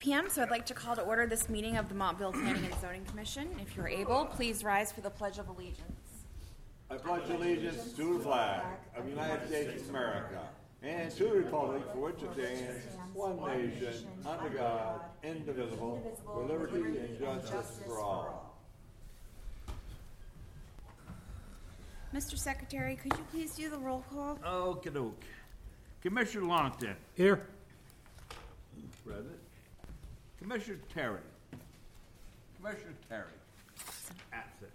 p.m., so I'd like to call to order this meeting of the Montville Planning and Zoning Commission. If you're able, please rise for the Pledge of Allegiance. I pledge allegiance to the flag of the United States of America and to the republic for which it stands, one nation, under God, indivisible, with liberty and justice for all. Mr. Secretary, could you please do the roll call? Okey-doke. Commissioner Longton. Here. Present. Commissioner Terry. Commissioner Terry. Absent.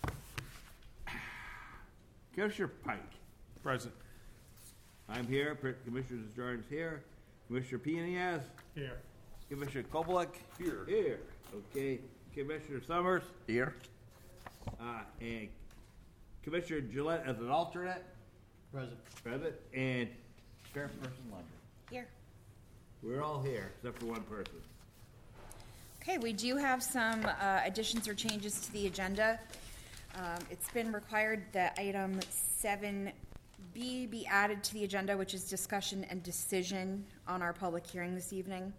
Commissioner Pike. Present. I'm here. Commissioner Jordan's here. Commissioner Pianiaz. Here. Commissioner Koblick. Here. Here. Okay. Commissioner Summers. Here. And Commissioner Gillette as an alternate. Present. Present. And Chairperson Lunder. Here. We're all here except for one person. Okay, we do have some additions or changes to the agenda. It's been required that item 7B be added to the agenda, which is discussion and decision on our public hearing this evening.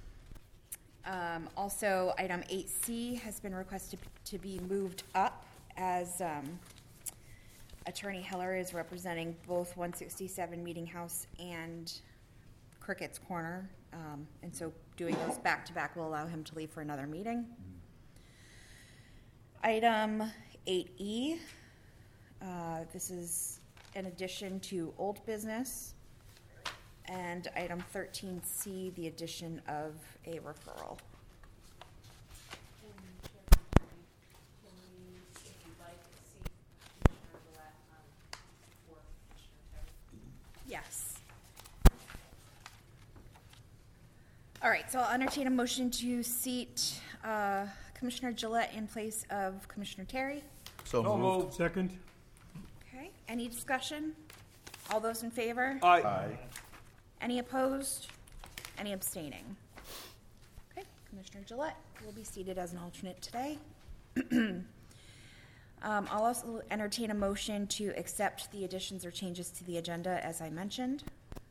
Also, item 8C has been requested to be moved up as Attorney Heller is representing both 167 Meeting House and Crickett's Corner, and so doing those back-to-back will allow him to leave for another meeting. Item 8E, this is in addition to old business, and item 13C, the addition of a referral. Yes. All right, so I'll entertain a motion to seat Commissioner Gillette in place of Commissioner Terry. So moved. Second. Okay, any discussion? All those in favor? Aye. Any opposed? Any abstaining? Okay, Commissioner Gillette will be seated as an alternate today. I'll also entertain a motion to accept the additions or changes to the agenda as I mentioned.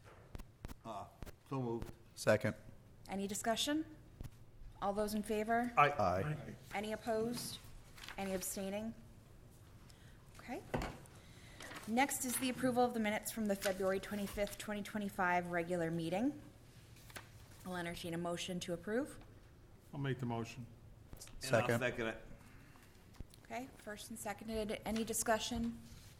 So moved. Second. Any discussion? All those in favor? Aye. Any opposed? Any abstaining? Okay. Next is the approval of the minutes from the February 25th, 2025 regular meeting. I'll entertain a motion to approve. I'll make the motion. Second. And I'll second it. Okay, first and seconded. Any discussion?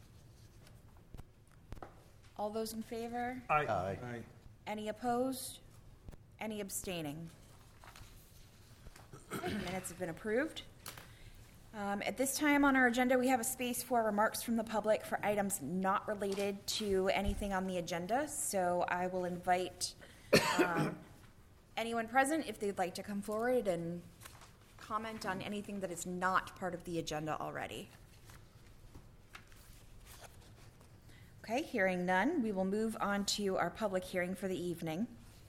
All those in favor? Aye. Any opposed? Any abstaining? Okay, the minutes have been approved. At this time on our agenda, we have a space for remarks from the public for items not related to anything on the agenda. So I will invite anyone present if they'd like to come forward and comment on anything that is not part of the agenda already. Okay, hearing none, we will move on to our public hearing for the evening.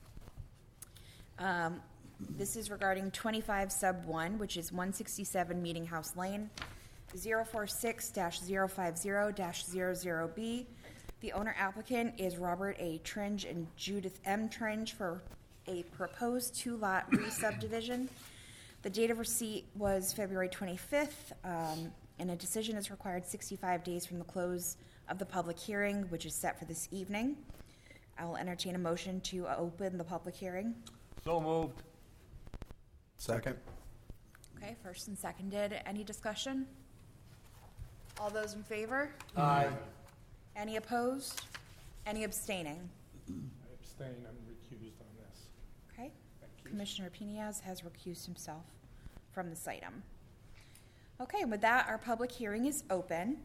This is regarding 25 sub 1, which is 167 Meeting House Lane, 046-050-00B. The owner applicant is Robert A. Tringe and Judith M. Tringe for a proposed 2-lot re-subdivision. The date of receipt was February 25th, and a decision is required 65 days from the close of the public hearing, which is set for this evening. I will entertain a motion to open the public hearing. So moved. Second. Okay, first and seconded. Any discussion? All those in favor? Aye. Any opposed? Any abstaining? I abstain. I'm recused on this. Okay. Thank you. Commissioner Piñaz has recused himself from this item. Okay, with that, our public hearing is open.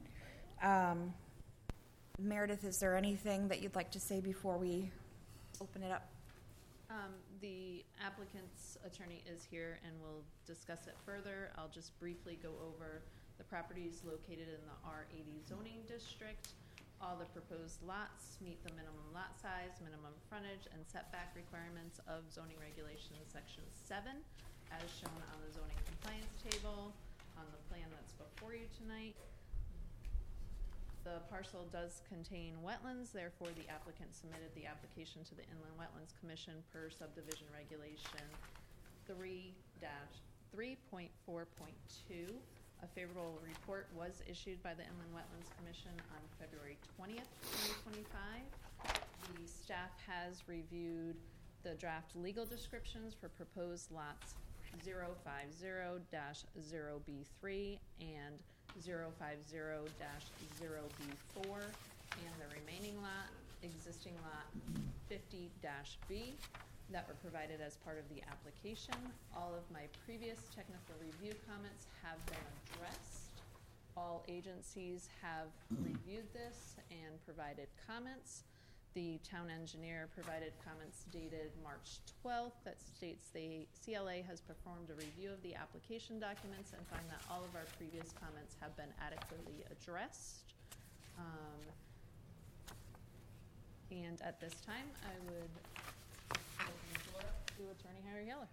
Meredith, is there anything that you'd like to say before we open it up? The applicant's attorney is here and will discuss it further. I'll just briefly go over the properties located in the R80 zoning district. All the proposed lots meet the minimum lot size, minimum frontage, and setback requirements of zoning regulations section 7, as shown on the zoning compliance table on the plan that's before you tonight. The parcel does contain wetlands, therefore the applicant submitted the application to the Inland Wetlands Commission per subdivision regulation 3-3.4.2. A favorable report was issued by the Inland Wetlands Commission on February 20th, 2025. The staff has reviewed the draft legal descriptions for proposed lots 050-0B3 and 050-0B4, and the remaining lot, existing lot 50-B, that were provided as part of the application. All of my previous technical review comments have been addressed. All agencies have reviewed this and provided comments. The town engineer provided comments dated March 12th that states the CLA has performed a review of the application documents and find that all of our previous comments have been adequately addressed. And at this time, I would open the floor up to Attorney Harry Heller.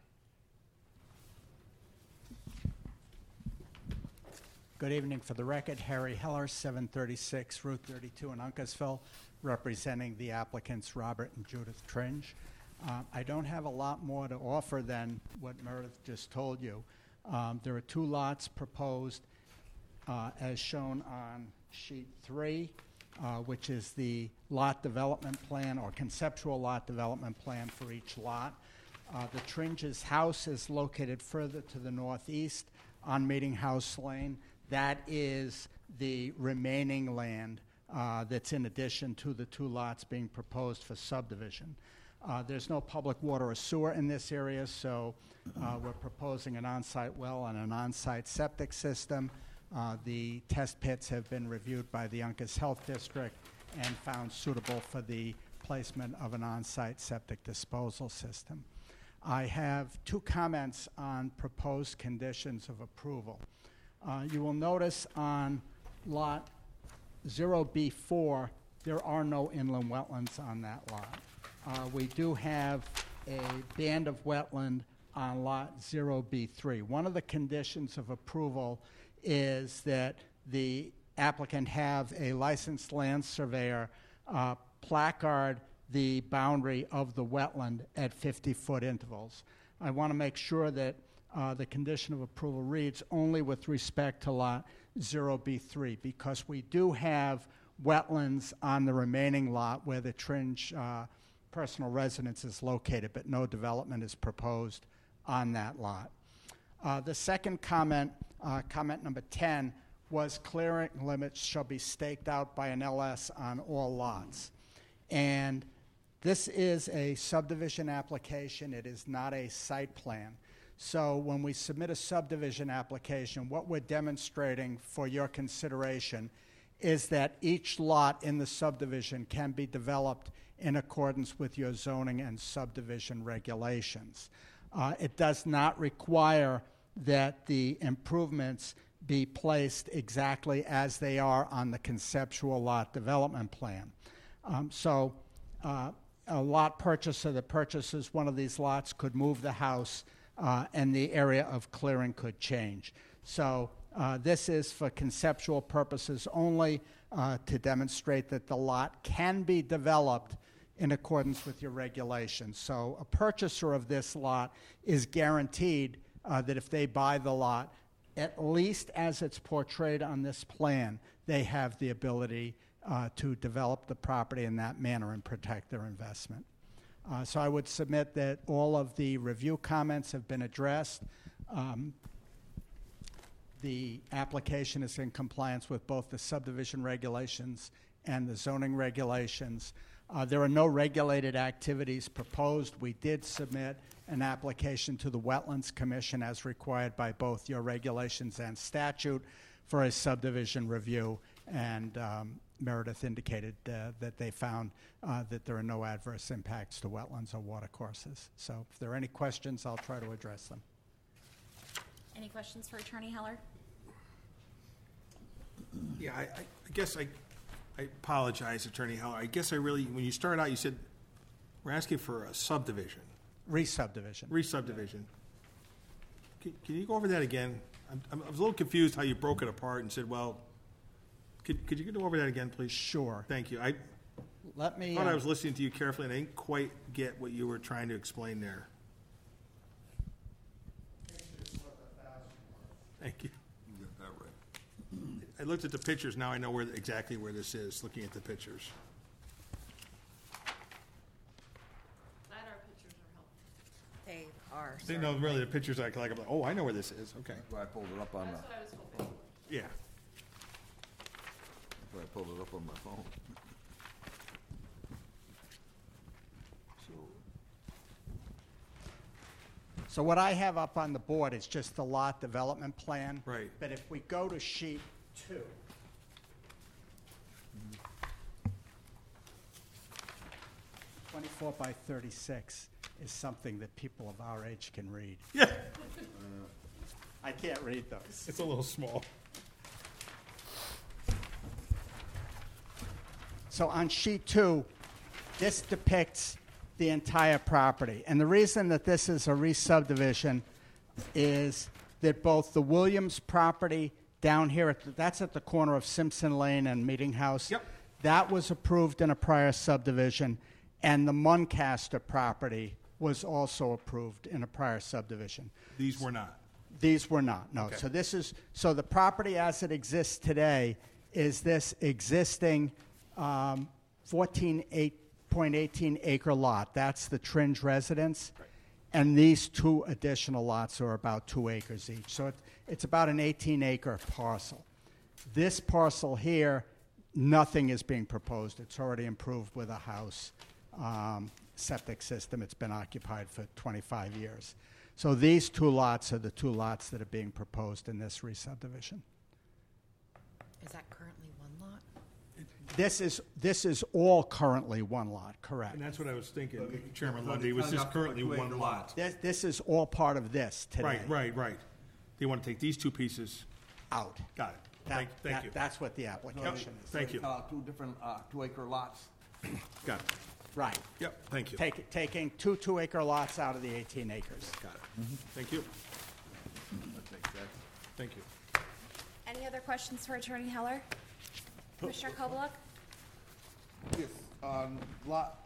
Good evening. For the record, Harry Heller, 736 Route 32 in Uncasville, representing the applicants Robert and Judith Tringe. I don't have a lot more to offer than what Meredith just told you. There are 2 lots proposed as shown on sheet 3, which is the lot development plan or conceptual lot development plan for each lot. The Tringe's house is located further to the northeast on Meeting House Lane. That is the remaining land that's in addition to the 2 lots being proposed for subdivision. There's no public water or sewer in this area, so we're proposing an on-site well and an on-site septic system. The test pits have been reviewed by the Uncas Health District and found suitable for the placement of an on-site septic disposal system. I have 2 comments on proposed conditions of approval. You will notice on lot 0B4, there are no inland wetlands on that lot. We do have a band of wetland on lot 0B3. One of the conditions of approval is that the applicant have a licensed land surveyor placard the boundary of the wetland at 50-foot intervals. I want to make sure that the condition of approval reads only with respect to lot 0B3, because we do have wetlands on the remaining lot where the Tringe personal residence is located, but no development is proposed on that lot. The second comment, comment number 10, was clearing limits shall be staked out by an LS on all lots. And this is a subdivision application. It is not a site plan. So when we submit a subdivision application, what we're demonstrating for your consideration is that each lot in the subdivision can be developed in accordance with your zoning and subdivision regulations. It does not require that the improvements be placed exactly as they are on the conceptual lot development plan. So a lot purchaser that purchases one of these lots could move the house and the area of clearing could change. So this is for conceptual purposes only to demonstrate that the lot can be developed in accordance with your regulations. So a purchaser of this lot is guaranteed that if they buy the lot, at least as it's portrayed on this plan, they have the ability to develop the property in that manner and protect their investment. So I would submit that all of the review comments have been addressed. The application is in compliance with both the subdivision regulations and the zoning regulations. There are no regulated activities proposed. We did submit an application to the Wetlands Commission as required by both your regulations and statute for a subdivision review, and Meredith indicated that they found that there are no adverse impacts to wetlands or watercourses. So if there are any questions, I'll try to address them. Any questions for Attorney Heller? Yeah, I guess I apologize, Attorney Heller. I guess when you started out, you said we're asking for a subdivision. Re-subdivision. Re-subdivision. Can you go over that again? I was a little confused how you broke it apart and said, well, could you go over that again, please? Sure. Thank you. I Let me. thought I was listening to you carefully, and I didn't quite get what you were trying to explain there. looked at the pictures, now I know exactly where this is, looking at the pictures. Glad our pictures are helpful. They are. They know really the pictures I'm like, oh, I know where this is, okay. That's why I pulled it up on That's what I was hoping. Yeah. that's why I pulled it up on my phone. So what I have up on the board is just the lot development plan. Right. But if we go to sheet 2. 24 by 36 is something that people of our age can read. Yeah. I can't read those. It's a little small. So on sheet 2, this depicts the entire property. And the reason that this is a re-subdivision is that both the Williams property down here, that's at the corner of Simpson Lane and Meeting House. Yep. That was approved in a prior subdivision, and the Muncaster property was also approved in a prior subdivision. These were not. These were not, no. Okay. So the property as it exists today is this existing 14.18 acre lot. That's the Tringe residence. Right. And these 2 additional lots are about 2 acres each. So it's about an 18 acre parcel. This parcel here, nothing is being proposed. It's already improved with a house, septic system. It's been occupied for 25 years. So these 2 lots are the 2 lots that are being proposed in this re-subdivision. Is that currently one lot? This is all currently 1 lot, correct? And that's what I was thinking, Chairman Lundy, was this currently one lot? This is all part of this today. Right. They want to take these 2 pieces, Out. got it. That- Thank you. That's what the application is. Thank you. 2 different 2-acre lots. Got it. Right. Yep, thank you. Taking 2 2-acre lots out of the 18 acres. Got it. Thank you. That makes sense. Thank you. Any other questions for Attorney Heller? Commissioner Kobeluk? Yes, on lot,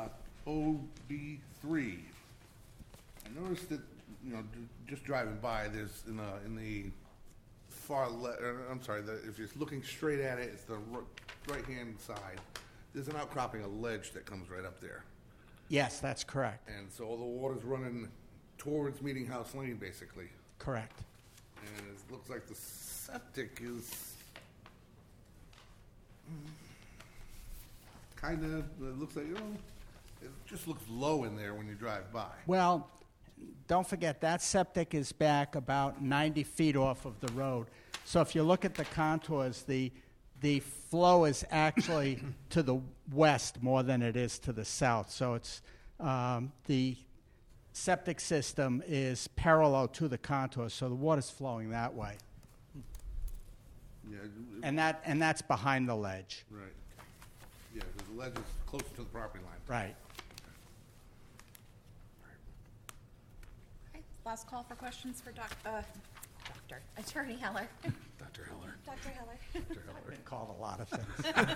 OB3, I noticed that, just driving by, there's in the far if you're looking straight at it, it's the right-hand side. There's an outcropping of ledge that comes right up there. Yes, that's correct. And so all the water's running towards Meeting House Lane, basically. Correct. And it looks like the septic is kind of, it looks like, it just looks low in there when you drive by. Well, don't forget, that septic is back about 90 feet off of the road. So if you look at the contours, the flow is actually to the west more than it is to the south. So it's the septic system is parallel to the contours, so the water's flowing that way. Yeah, And that's behind the ledge. right. Yeah, because the ledge is closer to the property line. Right. Okay, last call for questions for Attorney Heller. Dr. Heller. Dr. Heller. Been called a lot of things.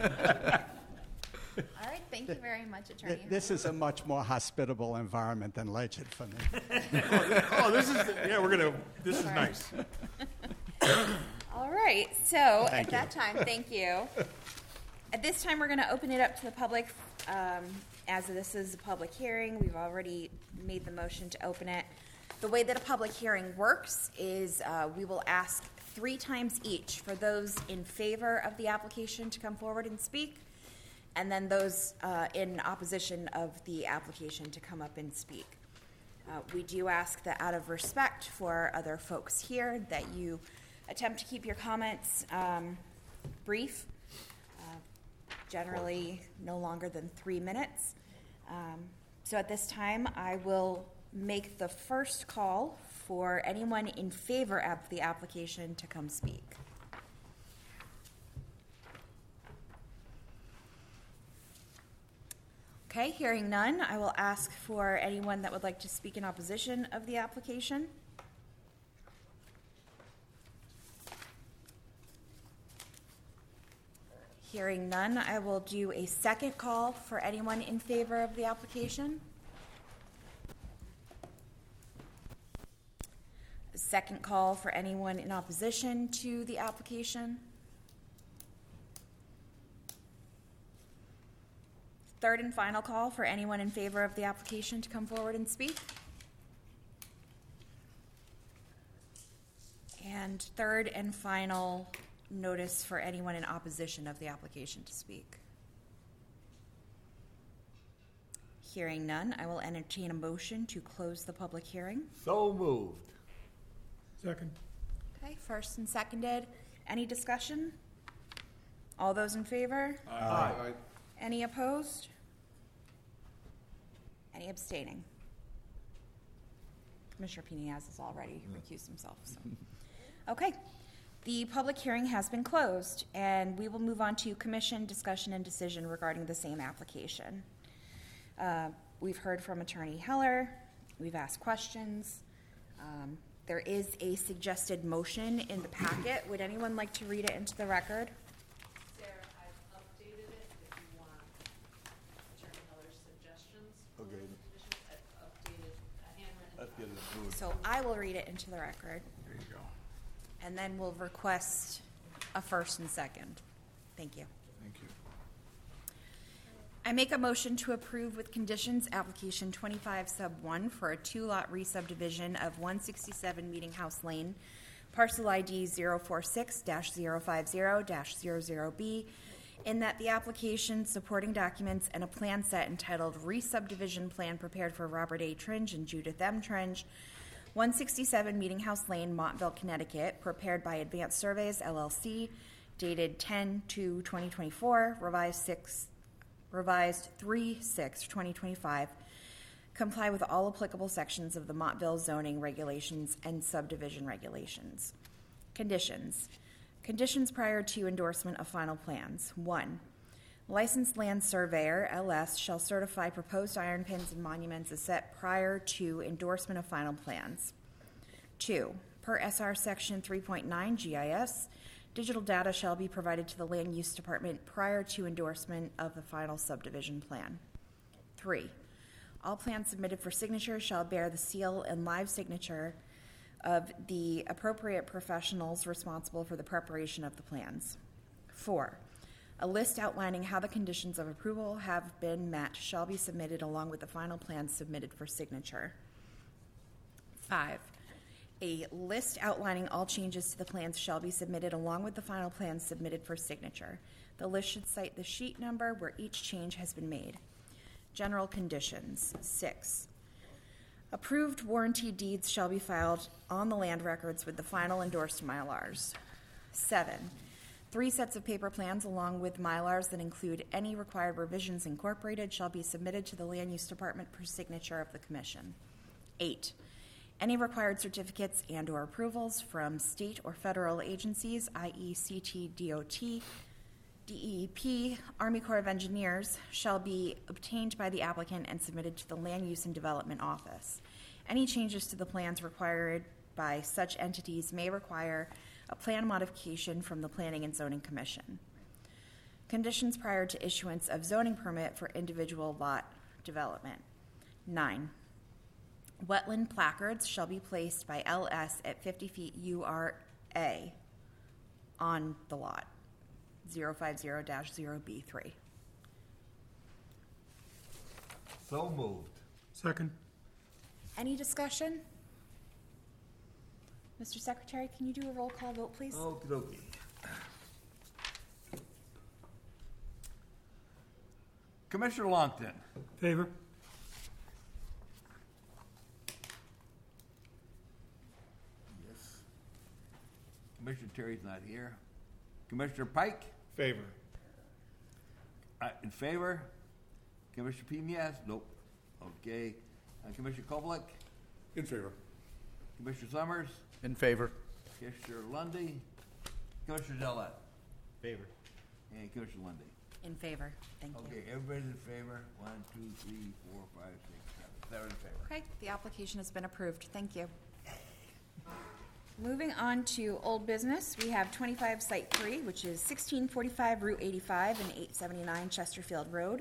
All right, thank you very much, Attorney Heller. This is a much more hospitable environment than Legend for me. Oh, this is, this is nice. All right, so Thank at that time, thank you. At this time, we're going to open it up to the public. As this is a public hearing, we've already made the motion to open it. The way that a public hearing works is we will ask 3 times each for those in favor of the application to come forward and speak, and then those in opposition of the application to come up and speak. We do ask that out of respect for other folks here that you attempt to keep your comments brief, generally no longer than 3 minutes. So at this time, I will make the first call for anyone in favor of the application to come speak. Okay, hearing none, I will ask for anyone that would like to speak in opposition of the application. Hearing none, I will do a second call for anyone in favor of the application. A second call for anyone in opposition to the application. third and final call for anyone in favor of the application to come forward and speak. And third and final notice for anyone in opposition of the application to speak. Hearing none, I will entertain a motion to close the public hearing. So moved. Second. Okay, first and seconded. Any discussion? All those in favor? Aye. Any opposed? Any abstaining? Commissioner Pini has already recused himself. So. Okay, the public hearing has been closed, and we will move on to commission discussion and decision regarding the same application. We've heard from Attorney Heller. We've asked questions. There is a suggested motion in the packet. Would anyone like to read it into the record? Sarah, I've updated it if you want Attorney Heller's suggestions. Okay. Conditions. I've updated a handwritten. Let's get it moved. So I will read it into the record, There you go. and then we'll request a first and second. Thank you. Thank you. I make a motion to approve with conditions application 25 sub 1 for a 2-lot re-subdivision of 167 Meeting House Lane, parcel ID 046-050-00B, in that the application, supporting documents, and a plan set entitled Re-Subdivision Plan prepared for Robert A. Tringe and Judith M. Tringe, 167 Meeting House Lane, Montville, Connecticut, prepared by Advanced Surveys, LLC, dated 10/2/2024, revised 3/6/2025, comply with all applicable sections of the Montville zoning regulations and subdivision regulations. Conditions. Conditions prior to endorsement of final plans. 1. Licensed land surveyor, LS, shall certify proposed iron pins and monuments as set prior to endorsement of final plans. 2. Per SR Section 3.9 GIS, digital data shall be provided to the Land Use Department prior to endorsement of the final subdivision plan. 3. All plans submitted for signature shall bear the seal and live signature of the appropriate professionals responsible for the preparation of the plans. 4. A list outlining how the conditions of approval have been met shall be submitted along with the final plans submitted for signature. 5. A list outlining all changes to the plans shall be submitted along with the final plans submitted for signature. The list should cite the sheet number where each change has been made. General conditions. 6. Approved warranty deeds shall be filed on the land records with the final endorsed Mylars. 7. 3 sets of paper plans along with Mylars that include any required revisions incorporated shall be submitted to the Land Use Department for signature of the Commission. 8. Any required certificates and/or approvals from state or federal agencies, i.e. CT, DOT, DEP, Army Corps of Engineers, shall be obtained by the applicant and submitted to the Land Use and Development Office. Any changes to the plans required by such entities may require a plan modification from the Planning and Zoning Commission. Conditions prior to issuance of zoning permit for individual lot development. 9. Wetland placards shall be placed by LS at 50 feet URA on the lot, 050-0B3. So moved. Second. Any discussion? Mr. Secretary, can you do a roll call vote, please? Okey dokey. Commissioner Longton. Favor? Yes. Commissioner Terry's not here. Commissioner Pike, Favor. in favor? Commissioner Pinias? Nope. Okay. Commissioner Kovalik? In favor. Commissioner Summers? In favor. Commissioner Lundy? Commissioner Gillette? Favor. And Commissioner Lundy. In favor. Thank you. Okay, everybody's in favor? 1, 2, 3, 4, 5, 6, 7. 7 in favor. Okay, the application has been approved. Thank you. Moving on to old business, we have 25 Site 3, which is 1645 Route 85 and 879 Chesterfield Road,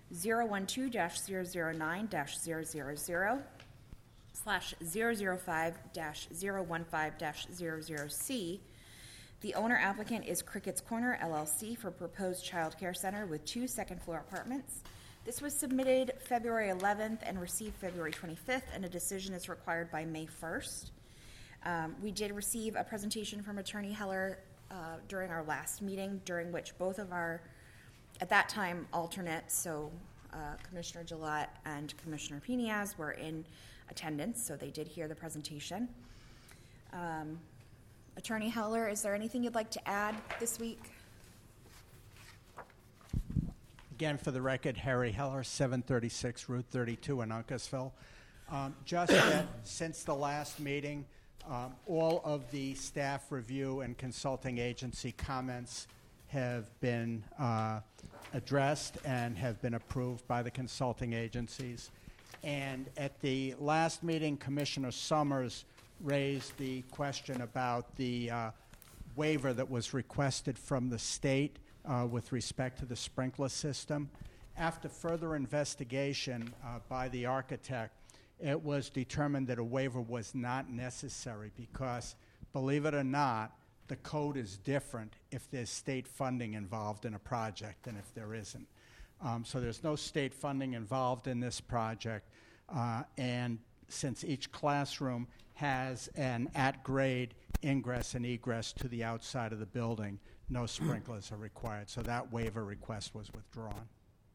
012-009-000/005-015-000C. The owner applicant is Crickett's Corner LLC for proposed child care center with 2 second-floor apartments. This was submitted February 11th and received February 25th, and a decision is required by May 1st. We did receive a presentation from Attorney Heller during our last meeting, during which both of our, at that time, alternates, so Commissioner Gillette and Commissioner Piniaz were in attendance, so they did hear the presentation. Attorney Heller, is there anything you'd like to add this week? Again, for the record, Harry Heller, 736 Route 32 in Uncasville. Just that since the last meeting, all of the staff review and consulting agency comments have been addressed and have been approved by the consulting agencies. And at the last meeting, Commissioner Summers raised the question about the waiver that was requested from the state with respect to the sprinkler system. After further investigation by the architect, it was determined that a waiver was not necessary because, believe it or not, the code is different if there's state funding involved in a project than if there isn't. So there's no state funding involved in this project, and since each classroom has an at-grade ingress and egress to the outside of the building, no sprinklers are required. So that waiver request was withdrawn.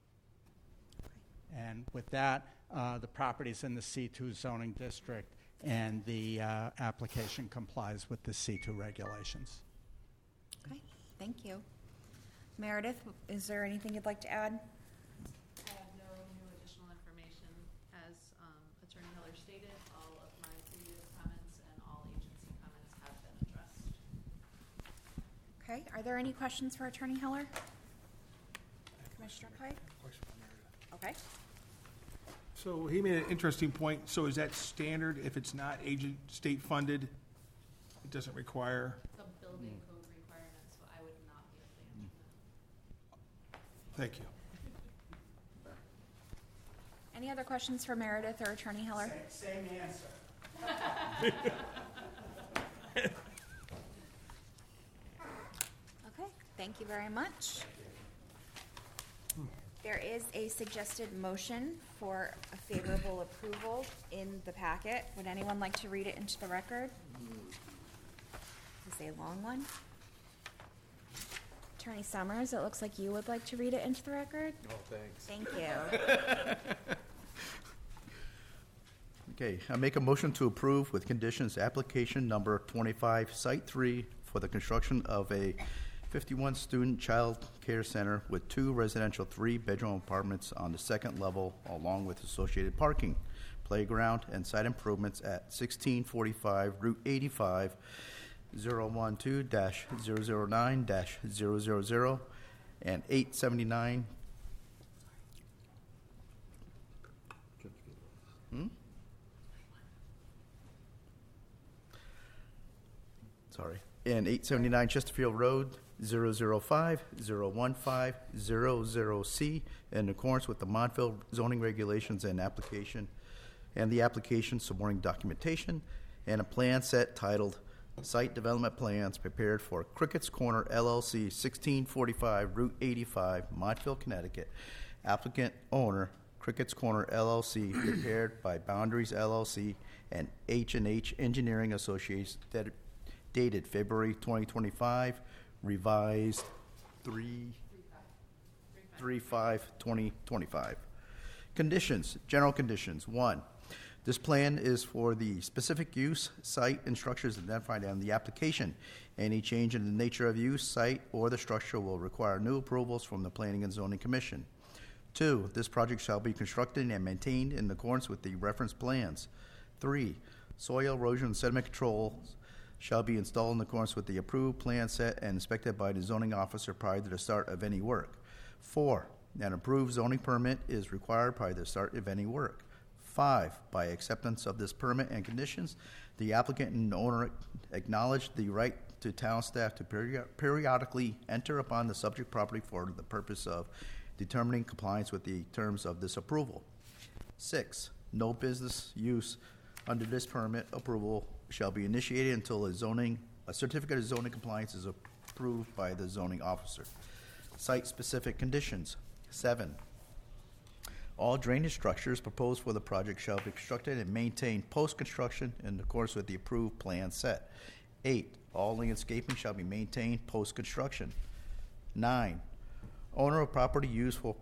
And with that, the property's in the C2 zoning district, and the application complies with the C2 regulations. Okay, thank you. Meredith, is there anything you'd like to add? I have no new additional information. As Attorney Heller stated, all of my previous comments and all agency comments have been addressed. Okay, are there any questions for Attorney Heller? Commissioner Pike? Question for Meredith. Okay. So he made an interesting point. So is that standard if it's not state funded? It doesn't require? It's a building code requirement, so I would not be able to answer that. Thank you. Any other questions for Meredith or Attorney Heller? Same answer. Okay, thank you very much. There is a suggested motion for a favorable approval in the packet. Would anyone like to read it into the record? It's a long one. Attorney Summers, it looks like you would like to read it into the record? Oh, thanks. Thank you. Okay, I make a motion to approve with conditions application number 25, Site 3, for the construction of a 51-student child care center with 2 residential 3-bedroom apartments on the second level, along with associated parking, playground, and site improvements at 1645 Route 85, 012-009-000 and 879. Sorry. And 879 Chesterfield Road, 005-015-00C, in accordance with the Montville zoning regulations and application, and the application supporting documentation, and a plan set titled Site Development Plans prepared for Crickett's Corner LLC, 1645 Route 85, Montville, Connecticut. Applicant owner, Crickett's Corner LLC, prepared by Boundaries LLC and H&H Engineering Associates, dated February 2025, revised 3/5/2025. Conditions, general conditions. 1, this plan is for the specific use, site, and structures identified on the application. Any change in the nature of use, site, or the structure will require new approvals from the Planning and Zoning Commission. 2, this project shall be constructed and maintained in accordance with the reference plans. 3, soil erosion and sediment control shall be installed in accordance with the approved plan set and inspected by the zoning officer prior to the start of any work. 4, an approved zoning permit is required prior to the start of any work. 5, by acceptance of this permit and conditions, the applicant and owner acknowledge the right to town staff to periodically enter upon the subject property for the purpose of determining compliance with the terms of this approval. 6, no business use under this permit approval shall be initiated until a certificate of zoning compliance is approved by the zoning officer. Site-specific conditions. 7, All drainage structures proposed for the project shall be constructed and maintained post-construction in accordance with the approved plan set. 8, all landscaping shall be maintained post-construction. 9, owner of property used for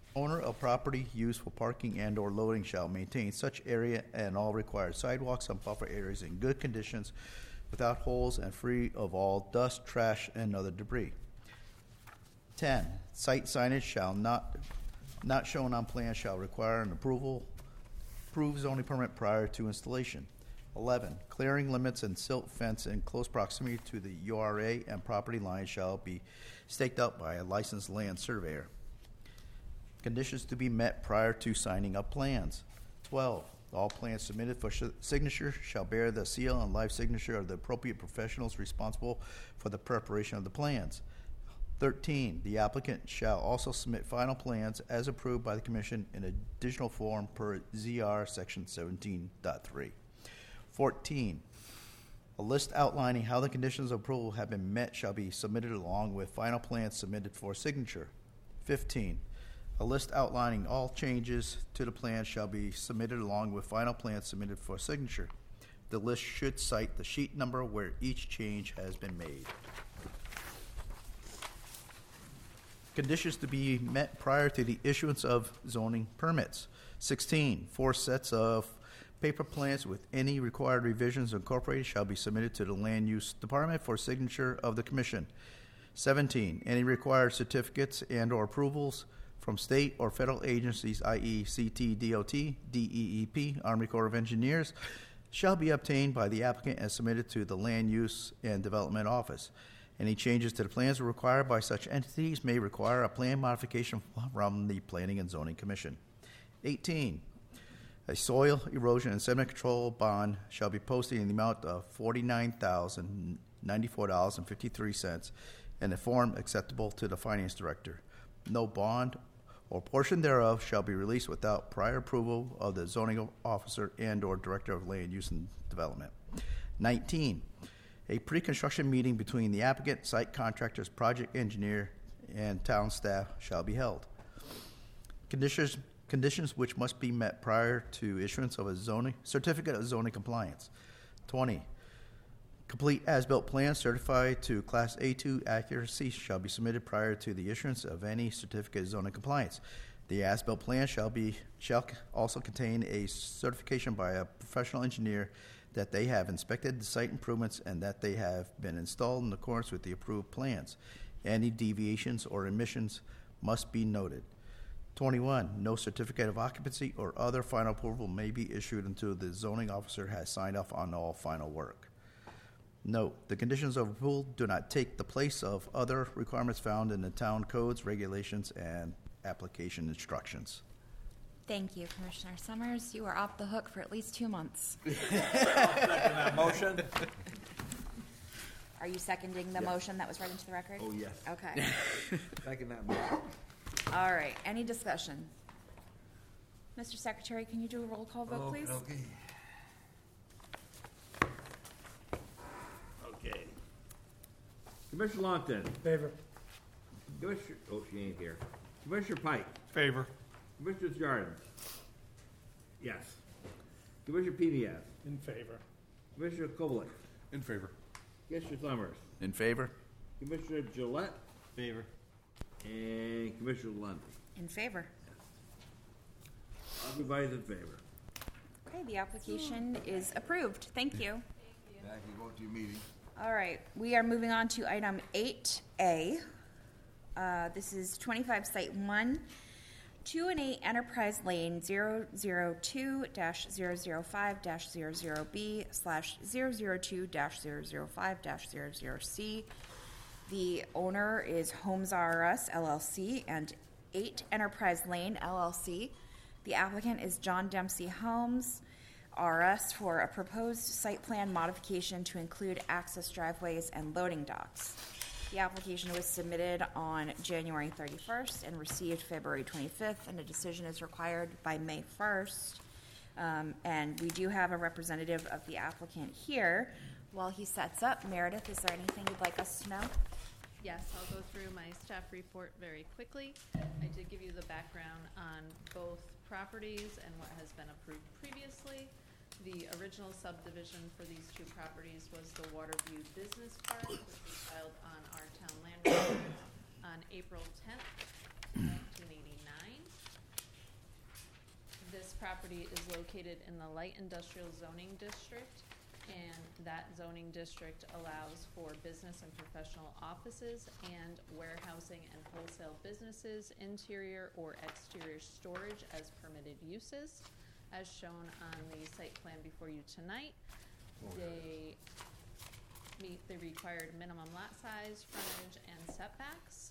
parking and/or loading shall maintain such area and all required sidewalks and buffer areas in good conditions without holes and free of all dust, trash, and other debris. 10, site signage shall not shown on plan shall require an approved zoning permit prior to installation. 11, clearing limits and silt fence in close proximity to the URA and property lines shall be staked out by a licensed land surveyor. Conditions to be met prior to signing up plans. 12, all plans submitted for signature shall bear the seal and live signature of the appropriate professionals responsible for the preparation of the plans. 13, the applicant shall also submit final plans as approved by the commission in additional form per ZR section 17.3. 14, a list outlining how the conditions of approval have been met shall be submitted along with final plans submitted for signature. 15, a list outlining all changes to the plan shall be submitted along with final plans submitted for signature. The list should cite the sheet number where each change has been made. Conditions to be met prior to the issuance of zoning permits. 16, 4 sets of paper plans with any required revisions incorporated shall be submitted to the Land Use Department for signature of the Commission. 17, any required certificates and/or approvals from state or federal agencies, i.e. CT, DOT, DEEP, Army Corps of Engineers, shall be obtained by the applicant and submitted to the Land Use and Development Office. Any changes to the plans required by such entities may require a plan modification from the Planning and Zoning Commission. 18, a soil erosion and sediment control bond shall be posted in the amount of $49,094.53 in a form acceptable to the Finance Director. No bond or portion thereof shall be released without prior approval of the zoning officer and/or Director of Land Use and Development. 19, a pre-construction meeting between the applicant, site contractors, project engineer, and town staff shall be held. Conditions which must be met prior to issuance of a certificate of zoning compliance. 20, complete as-built plans certified to Class A2 accuracy shall be submitted prior to the issuance of any certificate of zoning compliance. The as-built plan shall also contain a certification by a professional engineer that they have inspected the site improvements and that they have been installed in accordance with the approved plans. Any deviations or omissions must be noted. 21, no certificate of occupancy or other final approval may be issued until the zoning officer has signed off on all final work. Note, the conditions of approval do not take the place of other requirements found in the town codes, regulations, and application instructions. Thank you, Commissioner Summers. You are off the hook for at least 2 months. Second that motion. Are you seconding the motion that was read into the record? Oh, yes. Okay. Second that motion. All right. Any discussion? Mr. Secretary, can you do a roll call vote, please? Okay. Commissioner Longton. Favor. Commissioner, she ain't here. Commissioner Pike. Favor. Commissioner Jordan. Yes. Commissioner PBS. In favor. Commissioner Koblick. In favor. Commissioner Summers. In favor? Commissioner Gillette. Favor. And Commissioner Lundy. In favor. Everybody's in favor. Okay, the application is approved. Thank you. Back and go to your meeting. All right, we are moving on to item 8A. This is 25 Site 1, 2 and 8 Enterprise Lane 002-005-00B/002-005-00C. The owner is Homes R Us LLC and 8 Enterprise Lane LLC. The applicant is John Dempsey Homes R Us for a proposed site plan modification to include access driveways and loading docks. The application was submitted on January 31st and received February 25th, and a decision is required by May 1st. And we do have a representative of the applicant here. While he sets up, Meredith, is there anything you'd like us to know? Yes, I'll go through my staff report very quickly. I did give you the background on both properties and what has been approved previously. The original subdivision for these two properties was the Waterview Business Park, which was filed on our town land records on April 10th, 1989. This property is located in the light industrial zoning district, and that zoning district allows for business and professional offices and warehousing and wholesale businesses, interior or exterior storage as permitted uses. As shown on the site plan before you tonight, they meet the required minimum lot size, frontage, and setbacks.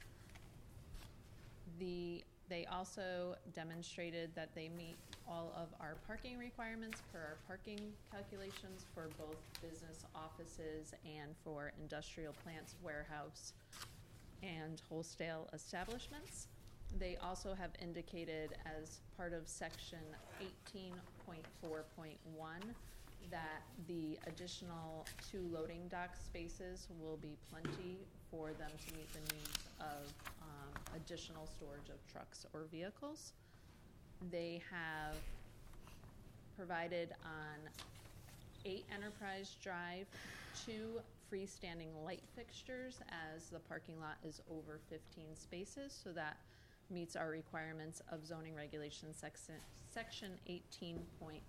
They also demonstrated that they meet all of our parking requirements per our parking calculations for both business offices and for industrial plants, warehouse, and wholesale establishments. They also have indicated as part of section 18.4.1 that the additional 2 loading dock spaces will be plenty for them to meet the needs of additional storage of trucks or vehicles. They have provided on 8 Enterprise Drive 2 freestanding light fixtures, as the parking lot is over 15 spaces, so that meets our requirements of zoning regulations section 18.14.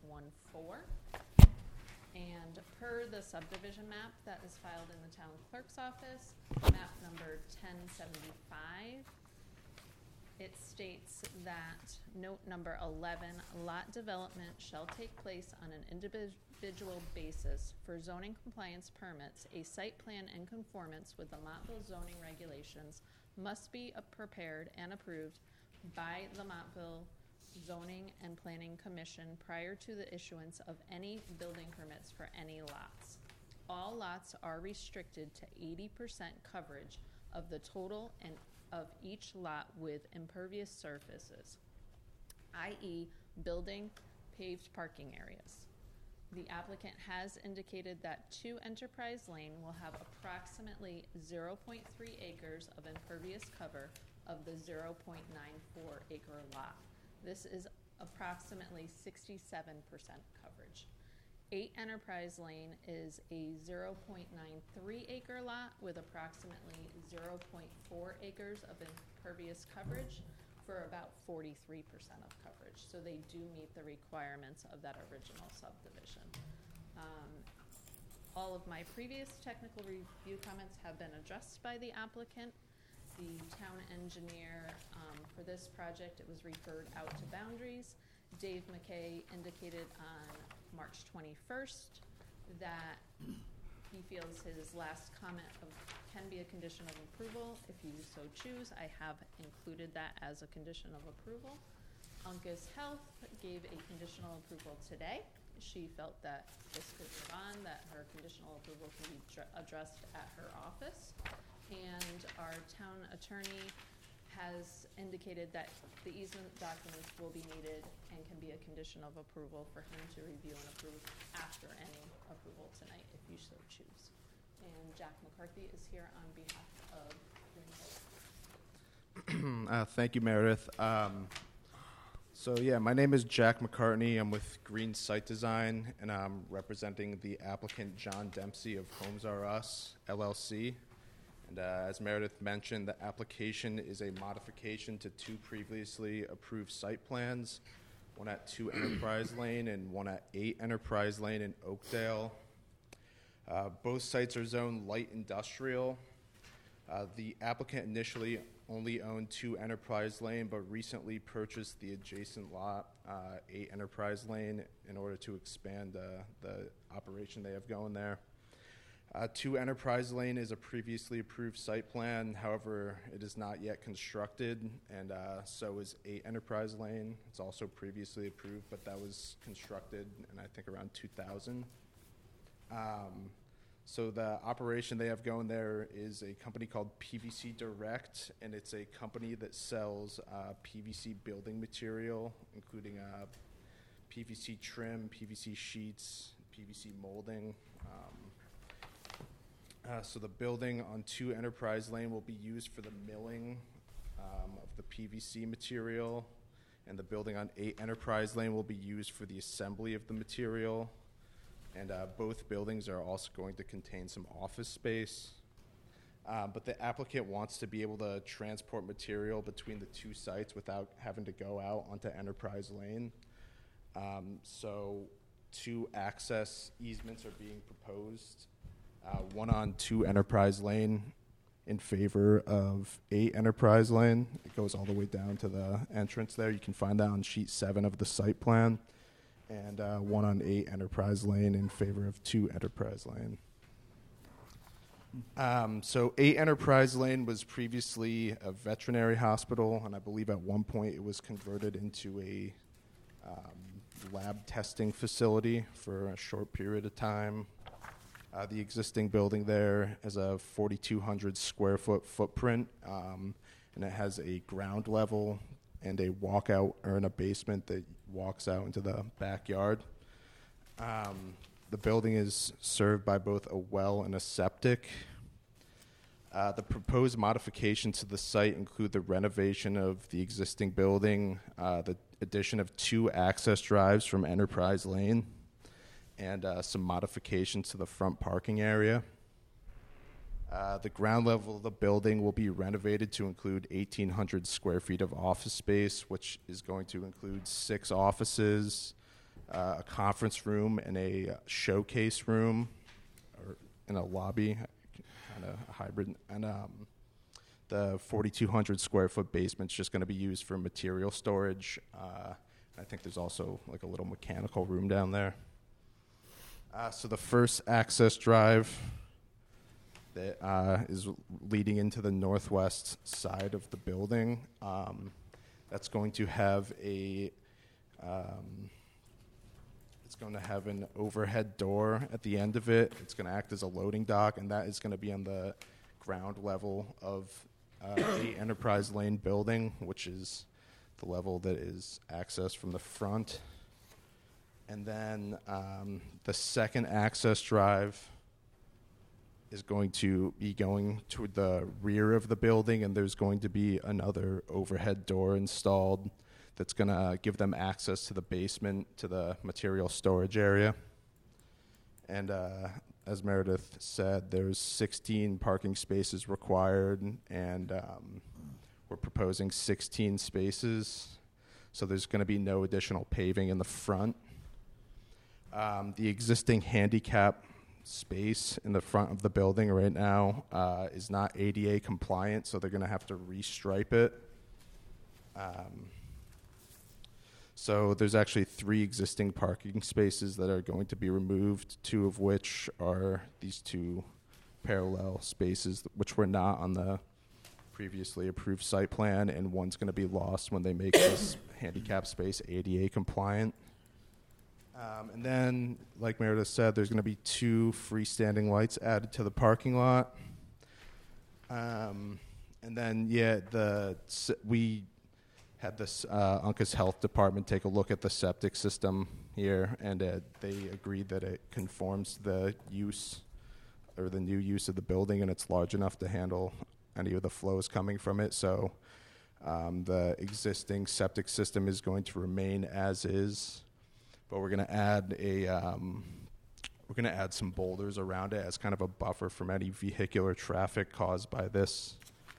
And per the subdivision map that is filed in the town clerk's office, map number 1075, it states that note number 11, lot development shall take place on an individual basis. For zoning compliance permits, a site plan in conformance with the Montville zoning regulations must be prepared and approved by the Montville Zoning and Planning Commission prior to the issuance of any building permits for any lots. All lots are restricted to 80% coverage of the total and of each lot with impervious surfaces, i.e. building, paved parking areas. The applicant has indicated that 2 Enterprise Lane will have approximately 0.3 acres of impervious cover of the 0.94 acre lot. This is approximately 67% coverage. 8 Enterprise Lane is a 0.93 acre lot with approximately 0.4 acres of impervious coverage for about 43% of coverage. So they do meet the requirements of that original subdivision. All of my previous technical review comments have been addressed by the applicant. The town engineer for this project, it was referred out to boundaries. Dave McKay indicated on March 21st that he feels his last comment can be a condition of approval if you so choose. I have included that as a condition of approval. Uncas Health gave a conditional approval today. She felt that this could move on, that her conditional approval can be addressed at her office. And our town attorney has indicated that the easement documents will be needed and can be a condition of approval for him to review and approve after any approval tonight, if you so choose. And Jack McCarthy is here on behalf of Green. Thank you, Meredith. My name is Jack McCartney. I'm with Green Site Design, and I'm representing the applicant John Dempsey of Homes R Us, LLC. And as Meredith mentioned, the application is a modification to 2 previously approved site plans, one at 2 Enterprise Lane and one at 8 Enterprise Lane in Oakdale. Both sites are zoned light industrial. The applicant initially only owned 2 Enterprise Lane, but recently purchased the adjacent lot, 8 Enterprise Lane, in order to expand the operation they have going there. 2 Enterprise Lane is a previously approved site plan. However, it is not yet constructed, and so is 8 Enterprise Lane. It's also previously approved, but that was constructed in, I think, around 2000. So the operation they have going there is a company called PVC Direct, and it's a company that sells PVC building material, including PVC trim, PVC sheets, PVC molding. So the building on 2 Enterprise Lane will be used for the milling of the PVC material, And the building on 8 Enterprise Lane will be used for the assembly of the material. And both buildings are also going to contain some office space. But the applicant wants to be able to transport material between the two sites without having to go out onto Enterprise Lane. So 2 access easements are being proposed, one on 2 Enterprise Lane in favor of 8 Enterprise Lane. It goes all the way down to the entrance there. You can find that on sheet 7 of the site plan. And one on 8 Enterprise Lane in favor of 2 Enterprise Lane. So 8 Enterprise Lane was previously a veterinary hospital, and I believe at one point it was converted into a lab testing facility for a short period of time. The existing building there has a 4,200 square foot footprint, and it has a ground level and a walkout or in a basement that walks out into the backyard. The building is served by both a well and a septic. The proposed modifications to the site include the renovation of the existing building, the addition of 2 access drives from Enterprise Lane, and some modifications to the front parking area. The ground level of the building will be renovated to include 1,800 square feet of office space, which is going to include 6 offices, a conference room, and a showcase room, or in a lobby, kind of a hybrid. And the 4,200 square foot basement's just going to be used for material storage. I think there's also like a little mechanical room down there. So the first access drive that is leading into the northwest side of the building. That's going to have a it's going to have an overhead door at the end of it. It's going to act as a loading dock, and that is going to be on the ground level of the Enterprise Lane building, which is the level that is accessed from the front. And then the second access drive is going to be going to the rear of the building, and there's going to be another overhead door installed that's going to give them access to the basement, to the material storage area. And as Meredith said, there's 16 parking spaces required, and we're proposing 16 spaces. So there's going to be no additional paving in the front. The existing handicap space in the front of the building right now is not ADA compliant, so they're going to have to restripe it. So there's actually 3 existing parking spaces that are going to be removed, 2 of which are these 2 parallel spaces, which were not on the previously approved site plan, and one's going to be lost when they make this handicap space ADA compliant. And then, like Meredith said, there's going to be 2 freestanding lights added to the parking lot. And then, we had this Uncas Health Department take a look at the septic system here, and they agreed that it conforms to the use or the new use of the building, and it's large enough to handle any of the flows coming from it. So the existing septic system is going to remain as is, but we're going to add some boulders around it as kind of a buffer from any vehicular traffic caused by this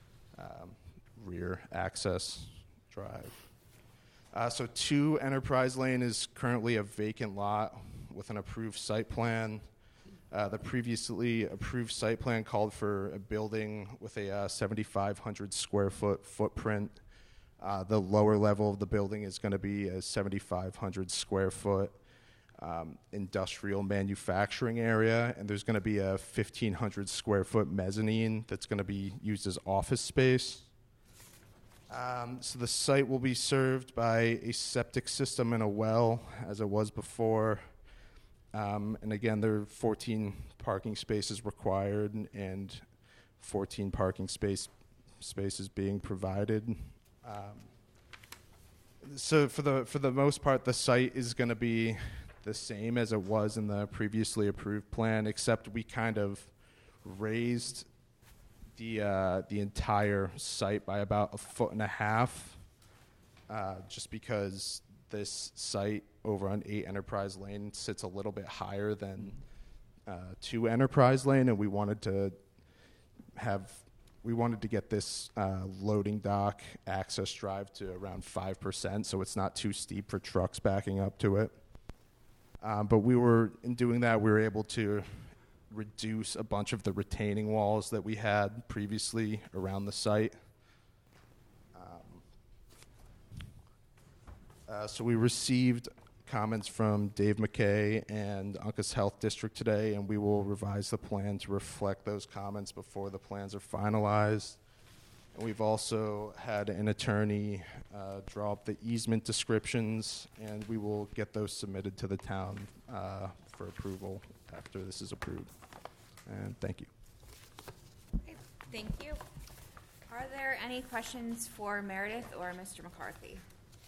rear access drive. So 2 Enterprise Lane is currently a vacant lot with an approved site plan. The previously approved site plan called for a building with a 7,500 square foot footprint. The lower level of the building is going to be a 7,500 square foot industrial manufacturing area, and there's going to be a 1,500 square foot mezzanine that's going to be used as office space. So the site will be served by a septic system and a well, as it was before. And again, there are 14 parking spaces required and 14 parking spaces being provided. So for the most part, the site is going to be the same as it was in the previously approved plan, except we kind of raised the entire site by about 1.5 feet. just because this site over on 8 Enterprise Lane sits a little bit higher than 2 Enterprise Lane, and we wanted to get this loading dock access drive to around 5%, so it's not too steep for trucks backing up to it. But in doing that, we were able to reduce a bunch of the retaining walls that we had previously around the site. So we received comments from Dave McKay and Uncas Health District today, and we will revise the plan to reflect those comments before the plans are finalized. And we've also had an attorney draw up the easement descriptions, and we will get those submitted to the town for approval after this is approved. And thank you. Okay, thank you. Are there any questions for Meredith or Mr. McCarthy?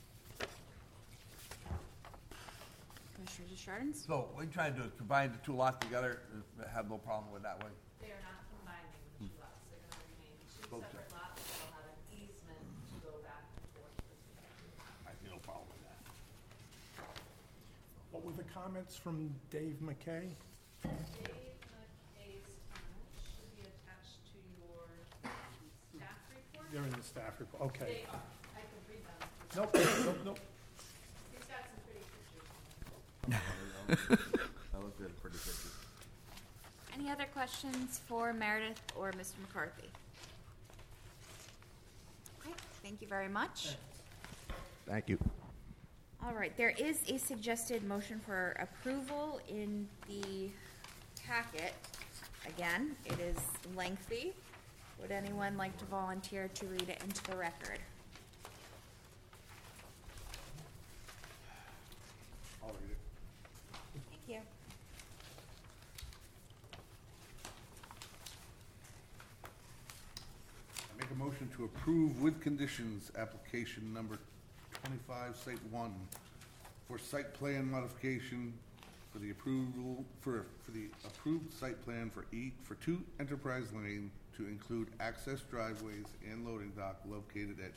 Commissioner Justardens? So what you're trying to do is combine the 2 lots together, have no problem with that way? They are not combining the 2 lots. They're going to remain 2 Okay. separate lots. They'll have an easement to go back and forth between the 2. I see no problem with that. What were the comments from Dave McKay? Dave McKay's comments should be attached to your staff report. They're in the staff report, okay. They are. I can read them. Nope, nope. He's got some pretty pictures. That looks good, pretty picture. Any other questions for Meredith or Mr. McCarthy? Okay, thank you very much. Thank you. All right, there is a suggested motion for approval in the packet. Again, it is lengthy. Would anyone like to volunteer to read it into the record? I'll read it. Thank you. I make a motion to approve with conditions application number 25, Site 1, for site plan modification for the approval, for the approved site plan for 2 Enterprise Lane to include access driveways and loading dock located at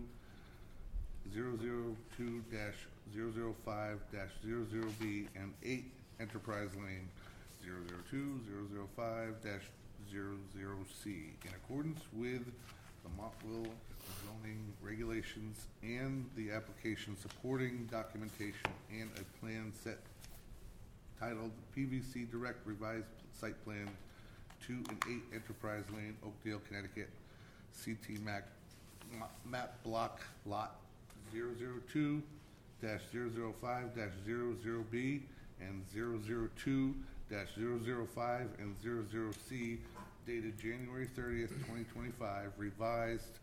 2002-005-00B and 8 Enterprise Lane 002-005-00C in accordance with the Montville zoning regulations and the application supporting documentation and a plan set titled PVC Direct Revised Site Plan 2 and 8 Enterprise Lane, Oakdale, Connecticut, CT map block lot 002-005-00B and 002-005 and 00C dated January 30th, 2025, revised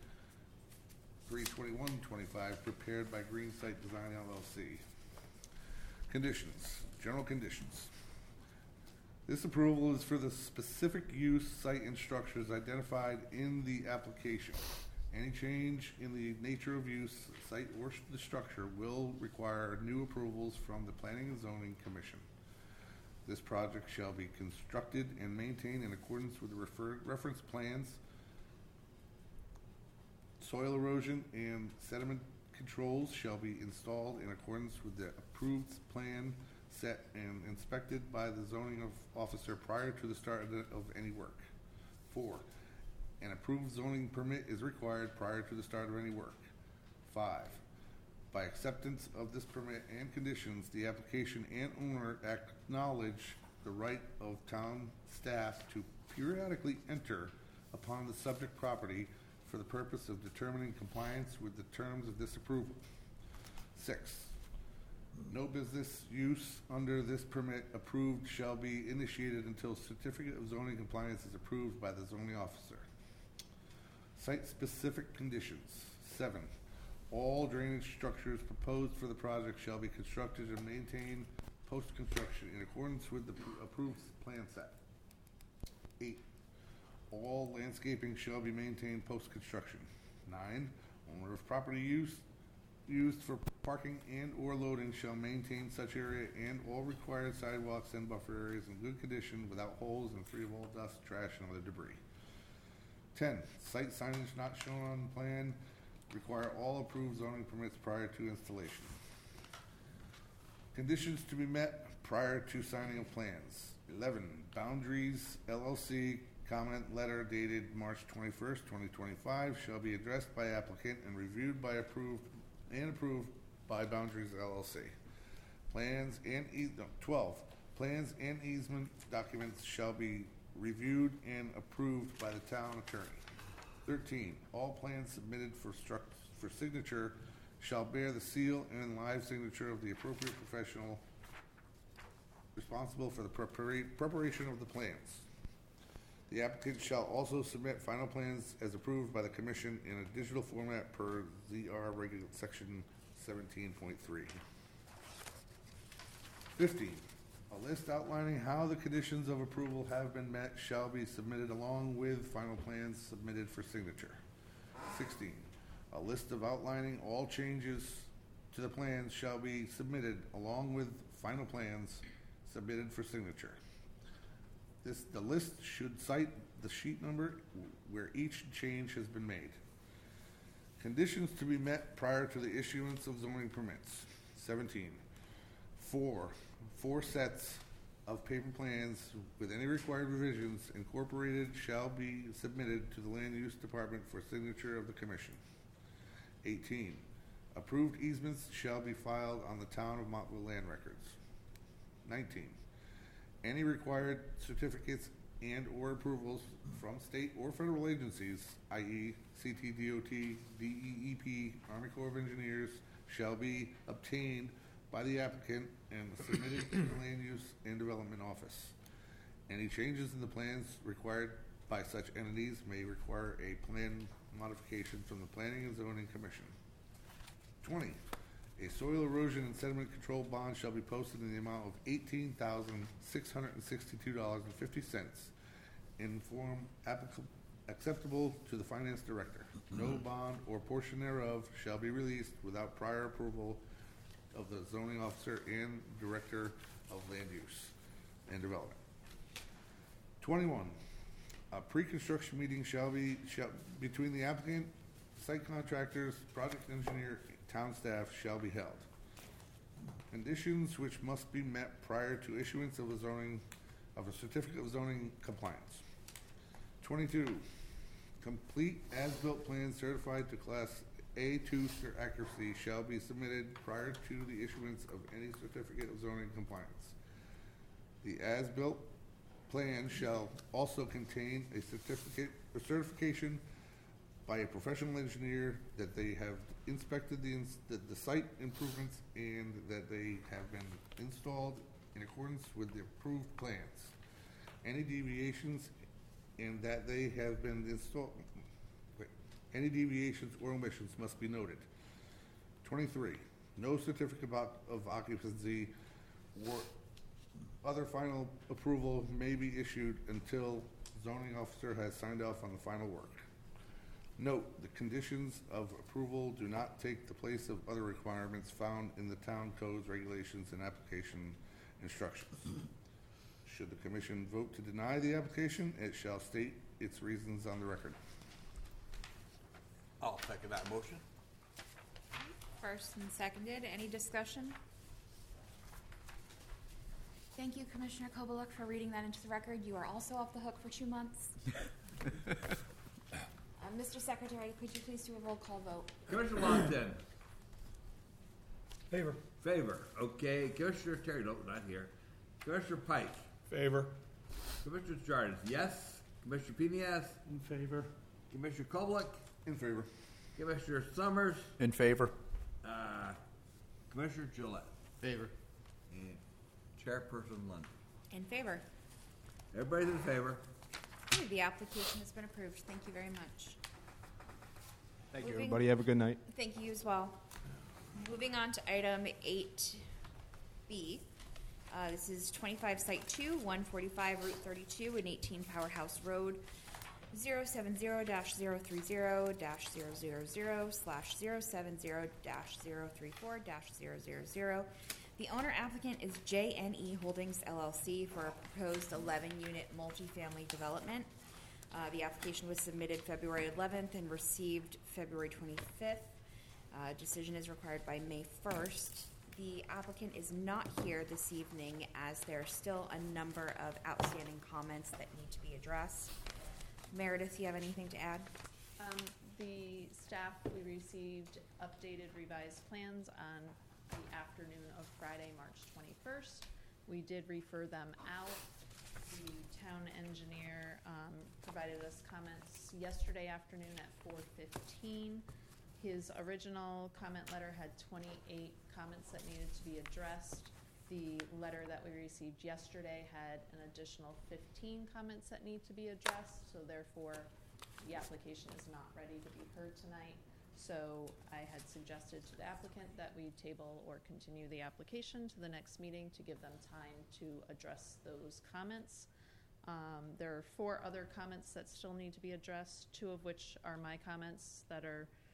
3/21/25, prepared by Green Site Design LLC. Conditions, general conditions. This approval is for the specific use, site, and structures identified in the application. Any change in the nature of use, site, or the structure will require new approvals from the Planning and Zoning Commission. This project shall be constructed and maintained in accordance with the reference plans. Soil erosion and sediment controls shall be installed in accordance with the approved plan set and inspected by the zoning officer prior to the start of any work. 4, an approved zoning permit is required prior to the start of any work. 5, by acceptance of this permit and conditions, the application and owner acknowledge the right of town staff to periodically enter upon the subject property for the purpose of determining compliance with the terms of this approval. 6, no business use under this permit approved shall be initiated until certificate of zoning compliance is approved by the zoning officer. Site-specific conditions. 7, all drainage structures proposed for the project shall be constructed and maintained post-construction in accordance with the approved plan set. 8, all landscaping shall be maintained post-construction. 9, owner of property used for parking and or loading shall maintain such area and all required sidewalks and buffer areas in good condition without holes and free of all dust, trash, and other debris. 10, site signage not shown on the plan require all approved zoning permits prior to installation. Conditions to be met prior to signing of plans. 11, Boundaries LLC comment letter dated March 21st, 2025 shall be addressed by applicant and reviewed by approved by Boundaries LLC. 12, plans and easement documents shall be reviewed and approved by the town attorney. 13, all plans submitted for signature shall bear the seal and live signature of the appropriate professional responsible for the preparation of the plans. The applicant shall also submit final plans as approved by the commission in a digital format per ZR section 17.3. 15, a list outlining how the conditions of approval have been met shall be submitted along with final plans submitted for signature. 16, a list of outlining all changes to the plans shall be submitted along with final plans submitted for signature. The list should cite the sheet number where each change has been made. Conditions to be met prior to the issuance of zoning permits. 17, four sets of paper plans with any required revisions incorporated shall be submitted to the Land Use Department for signature of the commission. 18, approved easements shall be filed on the Town of Montville Land Records. 19, any required certificates and or approvals from state or federal agencies, i.e. CTDOT, DEEP, Army Corps of Engineers, shall be obtained by the applicant and submitted to the Land Use and Development Office. Any changes in the plans required by such entities may require a plan modification from the Planning and Zoning Commission. 20, a soil erosion and sediment control bond shall be posted in the amount of $18,662.50 in form acceptable to the Finance Director. No bond or portion thereof shall be released without prior approval of the zoning officer and Director of Land Use and Development. 21, a pre-construction meeting shall be between the applicant, site contractors, project engineer, town staff shall be held. Conditions which must be met prior to issuance of a certificate of zoning compliance. 22, complete as-built plans certified to Class A2 accuracy shall be submitted prior to the issuance of any certificate of zoning compliance. The as-built plan shall also contain a certification by a professional engineer that they have inspected the site improvements and that they have been installed in accordance with the approved plans. Any deviations and that they have been installed. Any deviations or omissions must be noted. 23, no certificate of occupancy or other final approval may be issued until zoning officer has signed off on the final work. Note, the conditions of approval do not take the place of other requirements found in the town codes, regulations, and application instructions. Should the commission vote to deny the application, it shall state its reasons on the record. I'll second that motion. First and seconded. Any discussion? Thank you, Commissioner Kovaluk, for reading that into the record. You are also off the hook for 2 months. Mr. Secretary, could you please do a roll call vote? Commissioner Longton. Favor. Favor. Okay. Commissioner Terry, no, not here. Commissioner Pike. Favor. Commissioner Jarvis, yes. Commissioner Pinias. In favor. Commissioner Kovaluk. In favor. Commissioner Summers. In favor. Commissioner Gillette. Favor. And Chairperson London. In favor. Everybody's in favor. Okay, the application has been approved. Thank you very much. Thank you, Moving- everybody. Have a good night. Thank you as well. Moving on to item 8B. This is 25 Site 2, 145 Route 32 and 18 Powerhouse Road, 070-030/070/034-000. The owner applicant is JNE Holdings LLC for a proposed 11-unit multifamily development. The application was submitted February 11th and received February 25th. Decision is required by May 1st. The applicant is not here this evening as there are still a number of outstanding comments that need to be addressed. Meredith, you have anything to add? The staff, we received updated revised plans on the afternoon of Friday, March 21st. We did refer them out. The town engineer provided us comments yesterday afternoon at 4:15. His original comment letter had 28 comments that needed to be addressed. The letter that we received yesterday had an additional 15 comments that need to be addressed, so therefore the application is not ready to be heard tonight. So I had suggested to the applicant that we table or continue the application to the next meeting to give them time to address those comments. There are 4 other comments that still need to be addressed, 2 of which are my comments that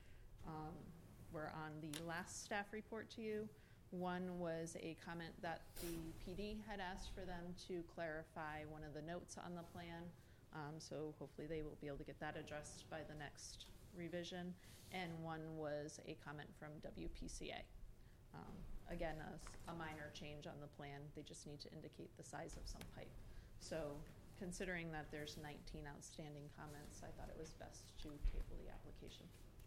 were on the last staff report to you. One was a comment that the PD had asked for them to clarify one of the notes on the plan. So hopefully they will be able to get that addressed by the next revision. And one was a comment from WPCA. Again, a minor change on the plan. They just need to indicate the size of some pipe. So considering that there's 19 outstanding comments, I thought it was best to table the application.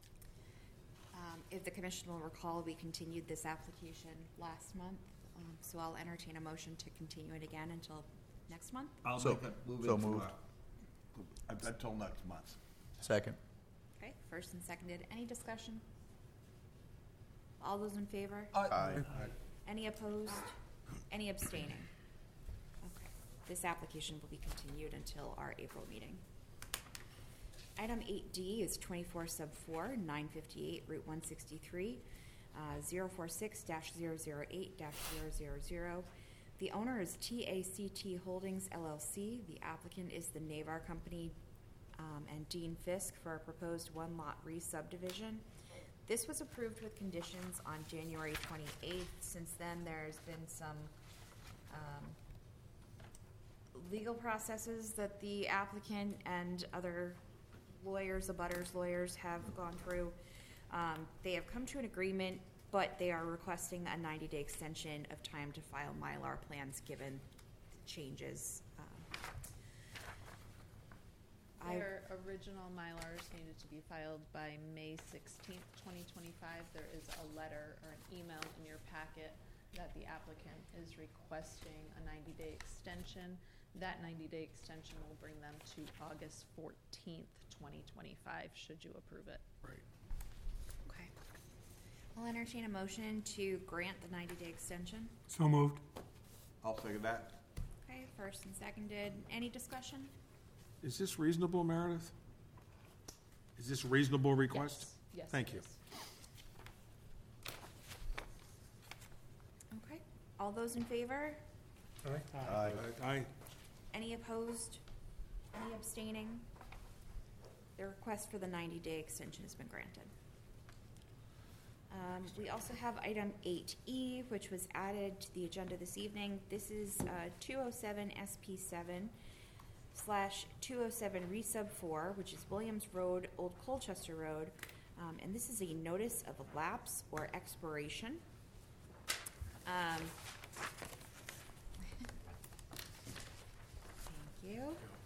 If the commission will recall, we continued this application last month, so I'll entertain a motion to continue it again until next month. I'll So- make a move so into, moved. until next month. Second. Okay, first and seconded. Any discussion? All those in favor? Aye. Any opposed? Any abstaining? Okay, this application will be continued until our April meeting. Item 8D is 24 sub 4, 958 Route 163, 046-008-000. The owner is TACT Holdings LLC. The applicant is the Navar Company and Dean Fisk for a proposed 1-lot re-subdivision. This was approved with conditions on January 28th. Since then, there's been some legal processes that the applicant and other lawyers, abutters lawyers, have gone through. They have come to an agreement, but they are requesting a 90-day extension of time to file Mylar plans given changes. Their original Mylars needed to be filed by May 16th, 2025. There is a letter or an email in your packet that the applicant is requesting a 90-day extension. That 90-day extension will bring them to August 14th, 2025, should you approve it. Right. Okay. I'll entertain a motion to grant the 90-day extension. So moved. I'll second that. Okay, first and seconded. Any discussion? Is this reasonable, Meredith? Is this a reasonable request? Yes, Thank it you. is. Okay. All those in favor? Aye. Aye. Any opposed? Any abstaining? The request for the 90-day extension has been granted. We also have item 8E, which was added to the agenda this evening. This is 207 SP7/207 Resub 4, which is Williams Road, Old Colchester Road, and this is a notice of lapse or expiration. Thank you.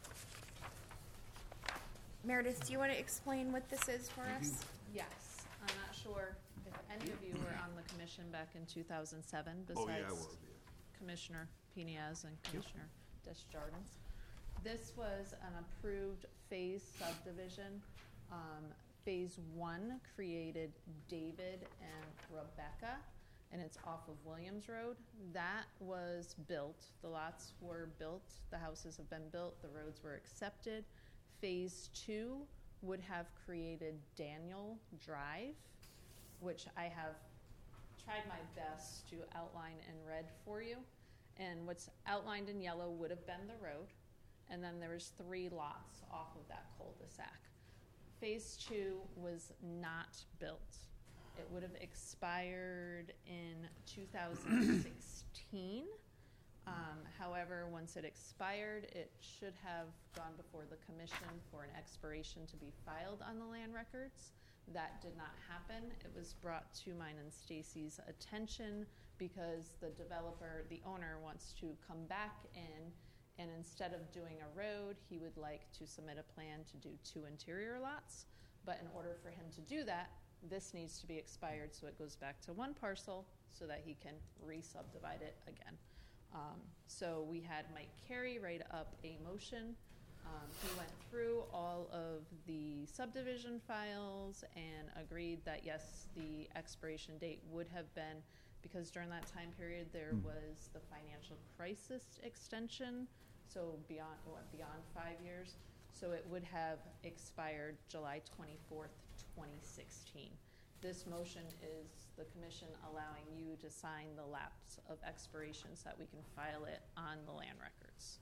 Meredith, do you want to explain what this is for us? Yes, I'm not sure if any of you were on the commission back in 2007 Oh, yeah, I besides was, yeah. Commissioner Piniaz and Commissioner Deschardins. This was an approved phase subdivision. Phase 1 created David and Rebecca, and it's off of Williams Road. That was built. The lots were built. The houses have been built. The roads were accepted. Phase 2 would have created Daniel Drive, which I have tried my best to outline in red for you. And what's outlined in yellow would have been the road. And then there was 3 lots off of that cul-de-sac. Phase 2 was not built. It would have expired in 2016. However, once it expired, it should have gone before the commission for an expiration to be filed on the land records. That did not happen. It was brought to mine and Stacy's attention because the developer, the owner, wants to come back in, and instead of doing a road, he would like to submit a plan to do 2 interior lots. But in order for him to do that, this needs to be expired, so it goes back to 1 parcel so that he can re-subdivide it again. So we had Mike Carey write up a motion. He went through all of the subdivision files and agreed that yes, the expiration date would have been, because during that time period there was the financial crisis extension, so beyond 5 years. So it would have expired July 24th, 2016. This motion is the commission allowing you to sign the lapse of expiration so that we can file it on the land records.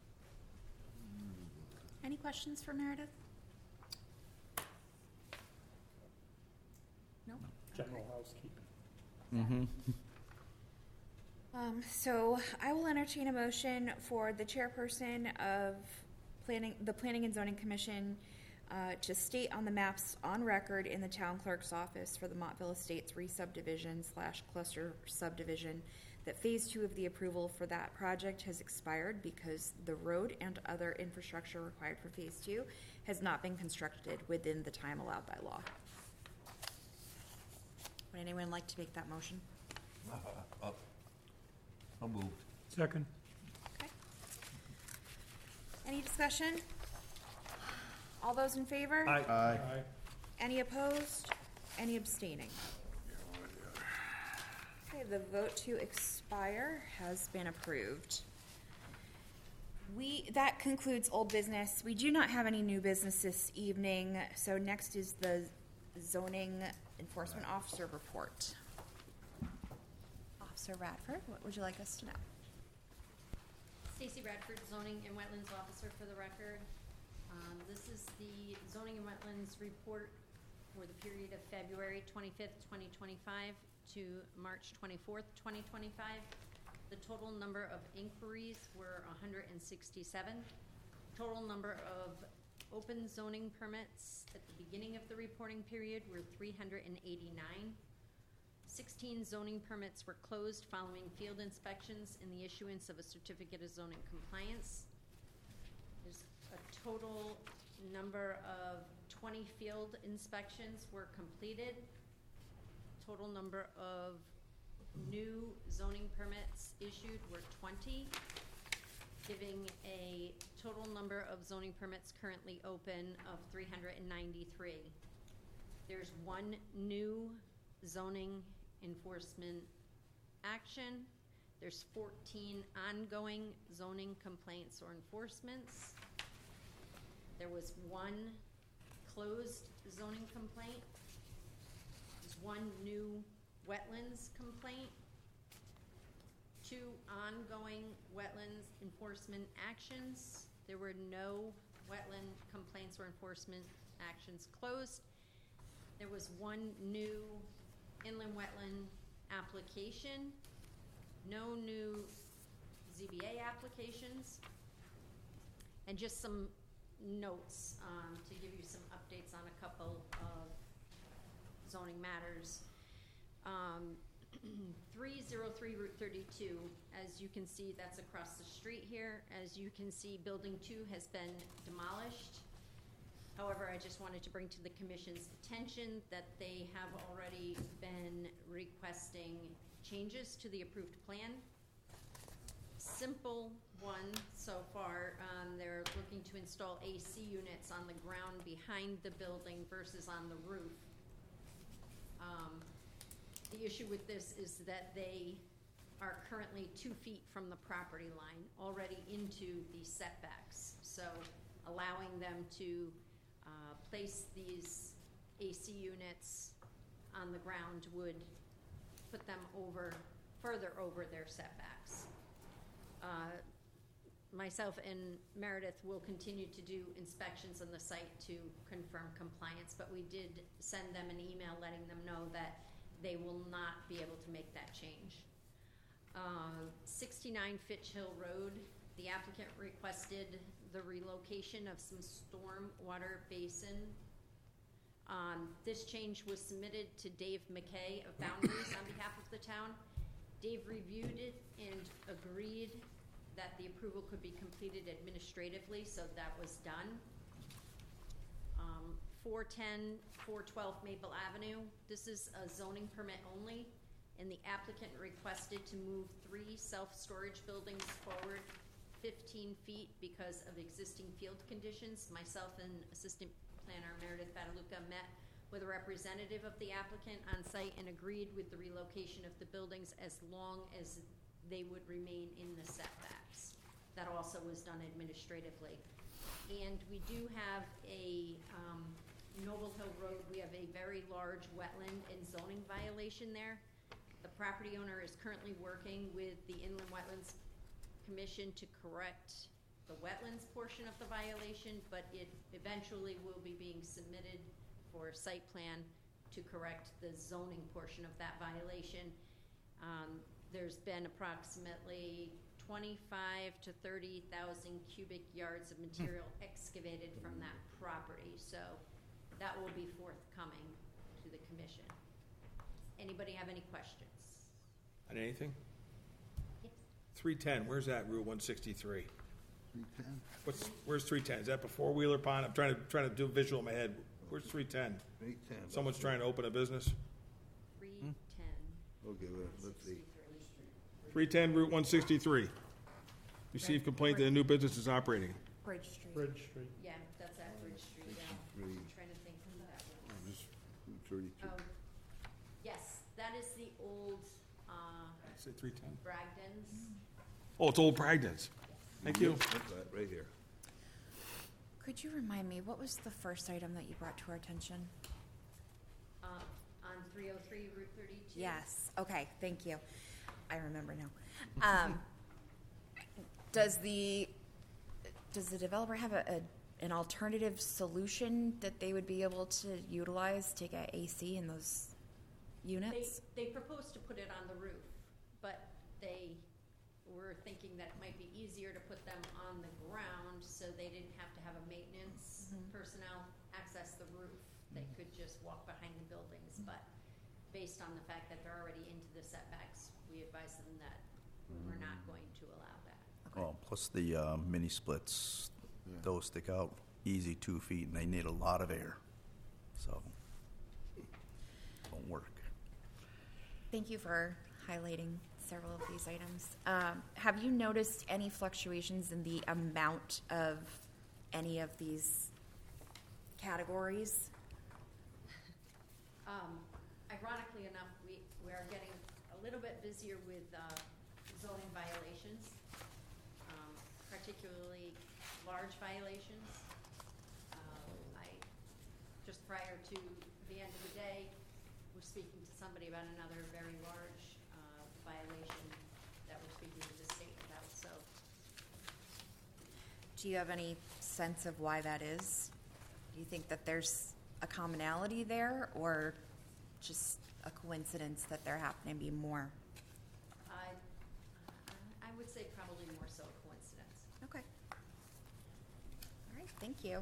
Any questions for Meredith? No? General housekeeping. So I will entertain a motion for the chairperson of the Planning and Zoning Commission to state on the maps on record in the town clerk's office for the Montville Estates re-subdivision / cluster subdivision that phase 2 of the approval for that project has expired because the road and other infrastructure required for phase 2 has not been constructed within the time allowed by law. Would anyone like to make that motion? So moved. Second. Okay. Any discussion? All those in favor? Aye. Any opposed? Any abstaining? Okay, the vote to expire has been approved. That concludes old business. We do not have any new business this evening, so next is the zoning enforcement officer report. Officer Radford, what would you like us to know? Stacy Radford, Zoning and Wetlands Officer for the record. This is the Zoning and Wetlands report for the period of February 25th, 2025 to March 24th, 2025. The total number of inquiries were 167. Total number of open zoning permits at the beginning of the reporting period were 389. 16 zoning permits were closed following field inspections and the issuance of a certificate of zoning compliance. There's a total number of 20 field inspections were completed. Total number of new zoning permits issued were 20, giving a total number of zoning permits currently open of 393. There's 1 new zoning enforcement action. There's 14 ongoing zoning complaints or enforcements. There was 1 closed zoning complaint. There's 1 new wetlands complaint. 2 ongoing wetlands enforcement actions. There were no wetland complaints or enforcement actions closed. There was 1 new inland wetland application. No new ZBA applications. And just some notes to give you some updates on a couple of zoning matters. 303 Route 32, as you can see, that's across the street here. As you can see, Building 2 has been demolished. However, I just wanted to bring to the Commission's attention that they have already been requesting changes to the approved plan. Simple one so far. They're looking to install AC units on the ground behind the building versus on the roof. The issue with this is that they are currently 2 feet from the property line, already into the setbacks. So allowing them to place these AC units on the ground would put them further over their setbacks. Myself and Meredith will continue to do inspections on the site to confirm compliance, but we did send them an email letting them know that they will not be able to make that change. 69 Fitch Hill Road. The applicant requested the relocation of some storm water basin. This change was submitted to Dave McKay of Boundaries on behalf of the town. Dave reviewed it and agreed that the approval could be completed administratively, so that was done. 410, 412 Maple Avenue. This is a zoning permit only, and the applicant requested to move 3 self-storage buildings forward 15 feet because of existing field conditions. Myself and Assistant Planner Meredith Badaluca met with a representative of the applicant on site and agreed with the relocation of the buildings as long as they would remain in the setbacks. That also was done administratively. And we do have a Noble Hill Road, we have a very large wetland and zoning violation there. The property owner is currently working with the Inland Wetlands Commission to correct the wetlands portion of the violation, but it eventually will be being submitted for site plan to correct the zoning portion of that violation. There's been approximately 25 to 30,000 cubic yards of material excavated from that property, so that will be forthcoming to the commission. Anybody have any questions? On anything? Yes. 310, where's that, Route 163? 310? Where's 310? Is that before Wheeler Pond? I'm trying to do a visual in my head. Where's 310? 310. Someone's trying to open a business? 310. Okay, let's see. 310 Route 163. Receive complaint that a new business is operating. Bridge Street. Bridge Street. Yeah, that's at Bridge Street, yeah. Three. I'm trying to think who that was. Just 32. Oh, yes, that is the old Say 310. Bragdon's. Oh, it's Old Bragdon's. Thank you. That's that, right here. Could you remind me, what was the first item that you brought to our attention? On 303 Route 32. Yes, okay, thank you. I remember now. Does the developer have an alternative solution that they would be able to utilize to get AC in those units? They proposed to put it on the roof, but they were thinking that it might be easier to put them on the ground so they didn't have to have a maintenance personnel access the roof. They could just walk behind the buildings, but based on the fact that they're already into the setbacks, we advised them that we're not going to allow that. Well, plus the mini splits, those stick out easy 2 feet, and they need a lot of air, so won't work. Thank you for highlighting several of these items. Have you noticed any fluctuations in the amount of any of these categories? Ironically enough, we are getting a little bit busier with zoning violations, particularly large violations. Just prior to the end of the day, was speaking to somebody about another very large violation that we're speaking to the state about. So, Do you have any sense of why that is? Do you think that there's a commonality there, or just a coincidence that there happen to be more? I would say probably more so a coincidence. Okay. All right, thank you.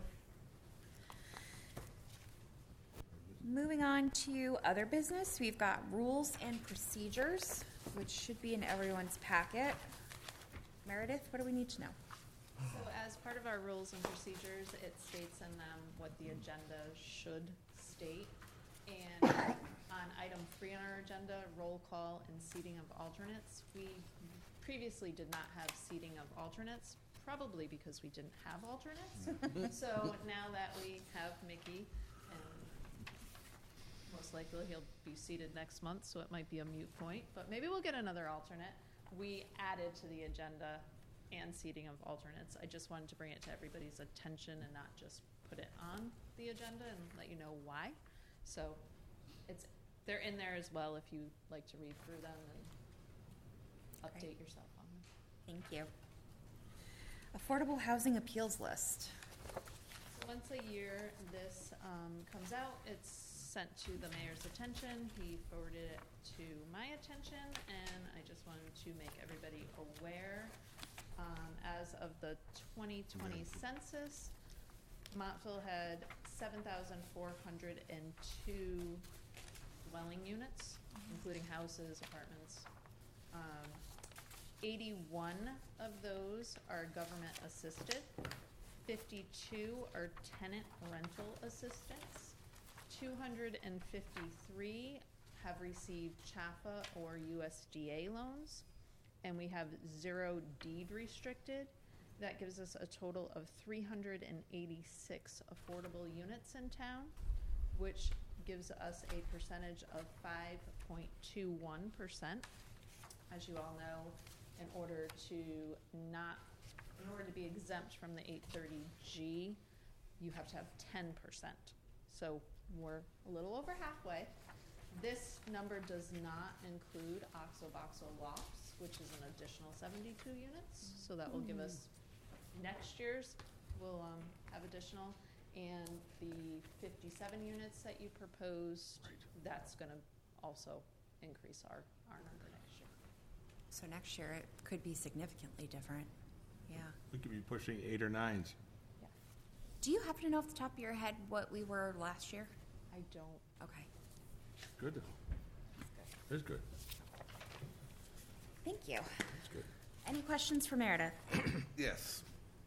Moving on to other business, we've got rules and procedures, which should be in everyone's packet. Meredith, what do we need to know? So as part of our rules and procedures, it states in them what the agenda should state. And on item 3 on our agenda, roll call and seating of alternates, we previously did not have seating of alternates, probably because we didn't have alternates. So now that we have Mickey, and most likely he'll be seated next month, so it might be a moot point, but maybe we'll get another alternate. We added to the agenda and seating of alternates. I just wanted to bring it to everybody's attention and not just put it on the agenda and let you know why. So they're in there as well if you like to read through them and update yourself on them. Thank you. Affordable Housing Appeals List. So once a year, this comes out. It's sent to the mayor's attention. He forwarded it to my attention, and I just wanted to make everybody aware. As of the 2020 census, Montville had 7,402 dwelling units, including houses, apartments. 81 of those are government assisted. 52 are tenant rental assistance. 253 have received CHAFA or USDA loans, and we have 0 deed restricted. That gives us a total of 386 affordable units in town, which gives us a percentage of 5.21%. As you all know, in order to be exempt from the 830G, you have to have 10%. So we're a little over halfway. This number does not include Oxo-Boxo lofts, which is an additional 72 units. So that will give us next year's, we'll have additional. And the 57 units that you proposed, that's going to also increase our number next year. So next year, it could be significantly different. Yeah. We could be pushing 8 or 9s. Yeah. Do you happen to know off the top of your head what we were last year? I don't. Okay. Good though. It's good. Thank you. It's good. Any questions for Meredith? Yes.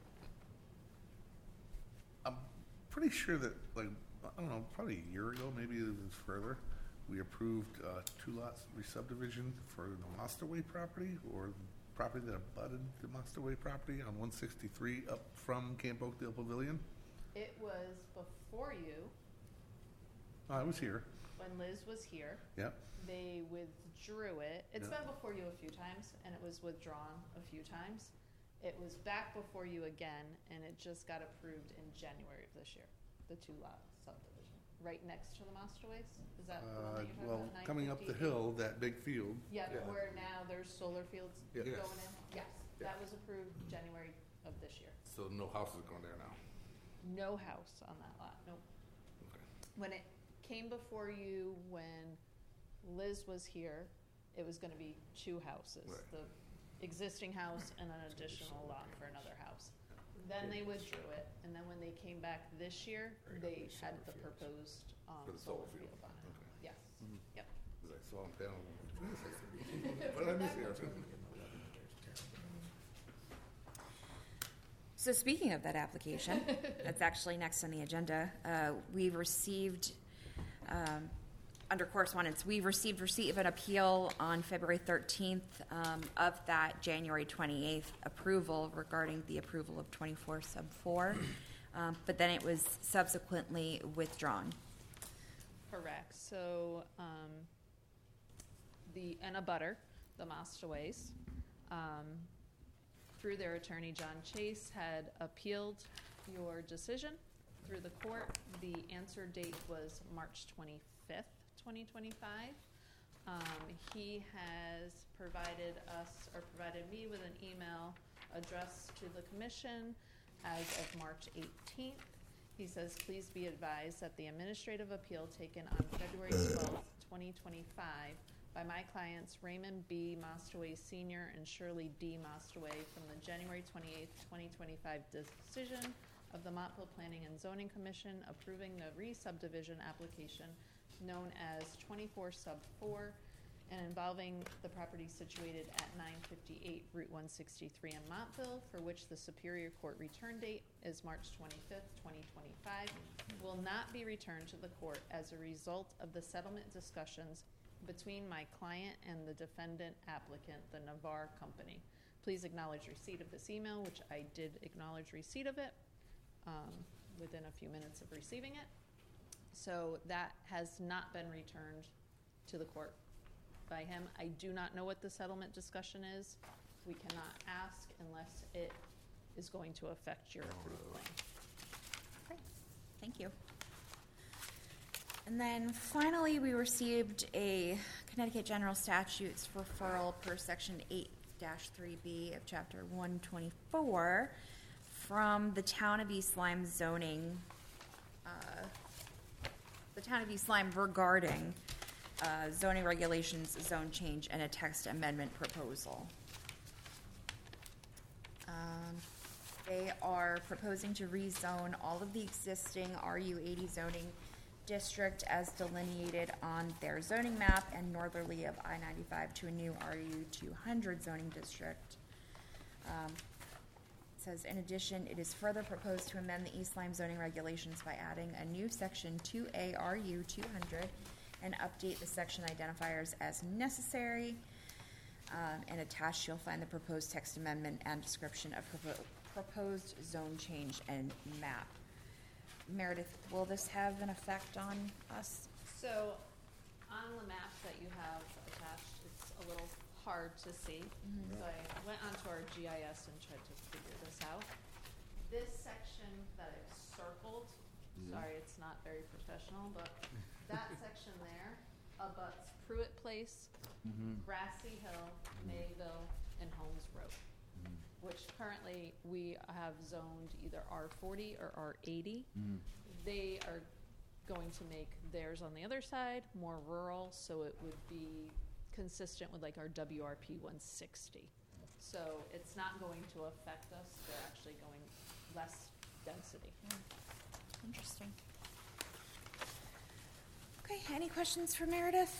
I'm pretty sure that, like, I don't know, probably a year ago, maybe it was further, we approved 2 lots re-subdivision for the Monsterway property, or property that abutted the Monsterway property on 163 up from Camp Oakdale Pavilion. It was before you, I was here. when Liz was here. Yep. They withdrew it. It's Yeah. been before you a few times, and it was withdrawn a few times. It was back before you again, and it just got approved in January of this year, the 2-lot subdivision, right next to the Monsterways. Is that the one that you're talking Well, about? coming up the 958? hill, that big field. Yeah, Yeah. where now there's solar fields Yeah. going Yes. in? Yes, that was approved January of this year. So no houses going there now. No house on that lot, nope. Okay. When it came before you, when Liz was here, it was gonna be 2 houses. Right. The existing house and an additional lot for another house. Then they withdrew it, and then when they came back this year, they had the proposed, For the solar solar field. field on it. Okay. Yes, yep. Because I saw them down. But I miss here. So speaking of that application, that's actually next on the agenda. We received, under correspondence, we received receipt of an appeal on February 13th of that January 28th approval regarding the approval of 24 sub 4, but then it was subsequently withdrawn. Correct. So, an abutter, the Mostaways, through their attorney, John Chase, had appealed your decision through the court. The answer date was March 25th, 2025. He has provided me with an email addressed to the commission as of March 18th. He says, please be advised that the administrative appeal taken on February 12th, 2025 by my clients Raymond B. Mostaway Sr. and Shirley D. Mostaway from the January 28th, 2025 decision of the Montville Planning and Zoning Commission approving the re-subdivision application known as 24 sub 4 and involving the property situated at 958 Route 163 in Montville, for which the Superior Court return date is March 25th, 2025, will not be returned to the court as a result of the settlement discussions between my client and the defendant applicant, the Navarre Company. Please acknowledge receipt of this email, which I did acknowledge receipt of it within a few minutes of receiving it. So that has not been returned to the court by him. I do not know what the settlement discussion is. We cannot ask unless it is going to affect your approved claim. Great, thank you. And then finally, we received a Connecticut General Statutes referral per Section 8-3B of Chapter 124 from the Town of East Lyme zoning. the town of East Lyme regarding zoning regulations, zone change, and a text amendment proposal. They are proposing to rezone all of the existing RU80 zoning district as delineated on their zoning map and northerly of I-95 to a new RU200 zoning district. It says, in addition, it is further proposed to amend the East Lyme zoning regulations by adding a new section 2A RU200 and update the section identifiers as necessary. And attached, you'll find the proposed text amendment and description of proposed zone change and map. Meredith, will this have an effect on us? So, on the map that you have attached, it's a little hard to see. So I went onto our GIS and tried to figure this out. This section that I've circled, sorry, it's not very professional, but that section there abuts Pruitt Place, Grassy Hill, Mayville, and Holmes Road, which currently we have zoned either R40 or R80. They are going to make theirs on the other side more rural, so it would be consistent with like our WRP 160. So it's not going to affect us. They're actually going less density. Interesting. Okay, any questions for Meredith?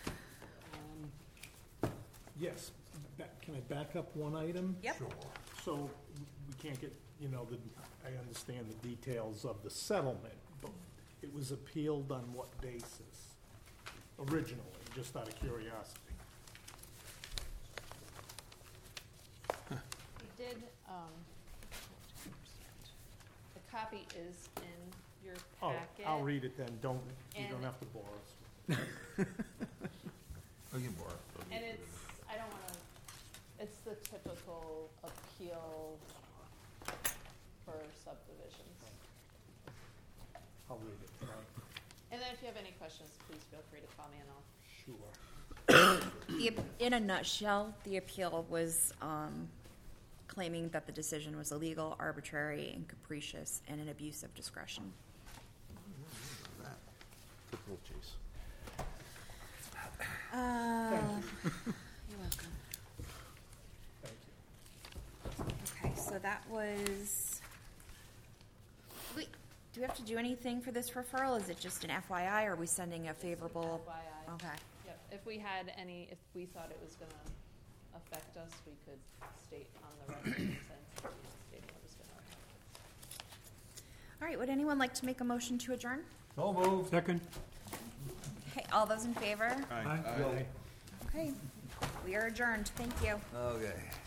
Yes. Can I back up one item? Yep. Sure. So we can't get, I understand the details of the settlement, but it was appealed on what basis originally, just out of curiosity? We did, the copy is in your packet. I'll read it then. You don't And- have to bore us. You can borrow. And I don't wanna, it's the typical appeal for subdivisions. I'll read it tonight. And then if you have any questions, please feel free to call me and I'll. Sure. In a nutshell, the appeal was claiming that the decision was illegal, arbitrary, and capricious, and an abuse of discretion. Good little chase. You're welcome. Thank you. Okay, so that was. Wait, do we have to do anything for this referral? Is it just an FYI, or are we sending a favorable? FYI. Okay. Yep, if we had any, if we thought it was gonna affect us, we could state on the record and stating what was gonna affect. All right, would anyone like to make a motion to adjourn? So moved. Second. Okay, all those in favor? Aye. Okay, we are adjourned. Thank you. Okay.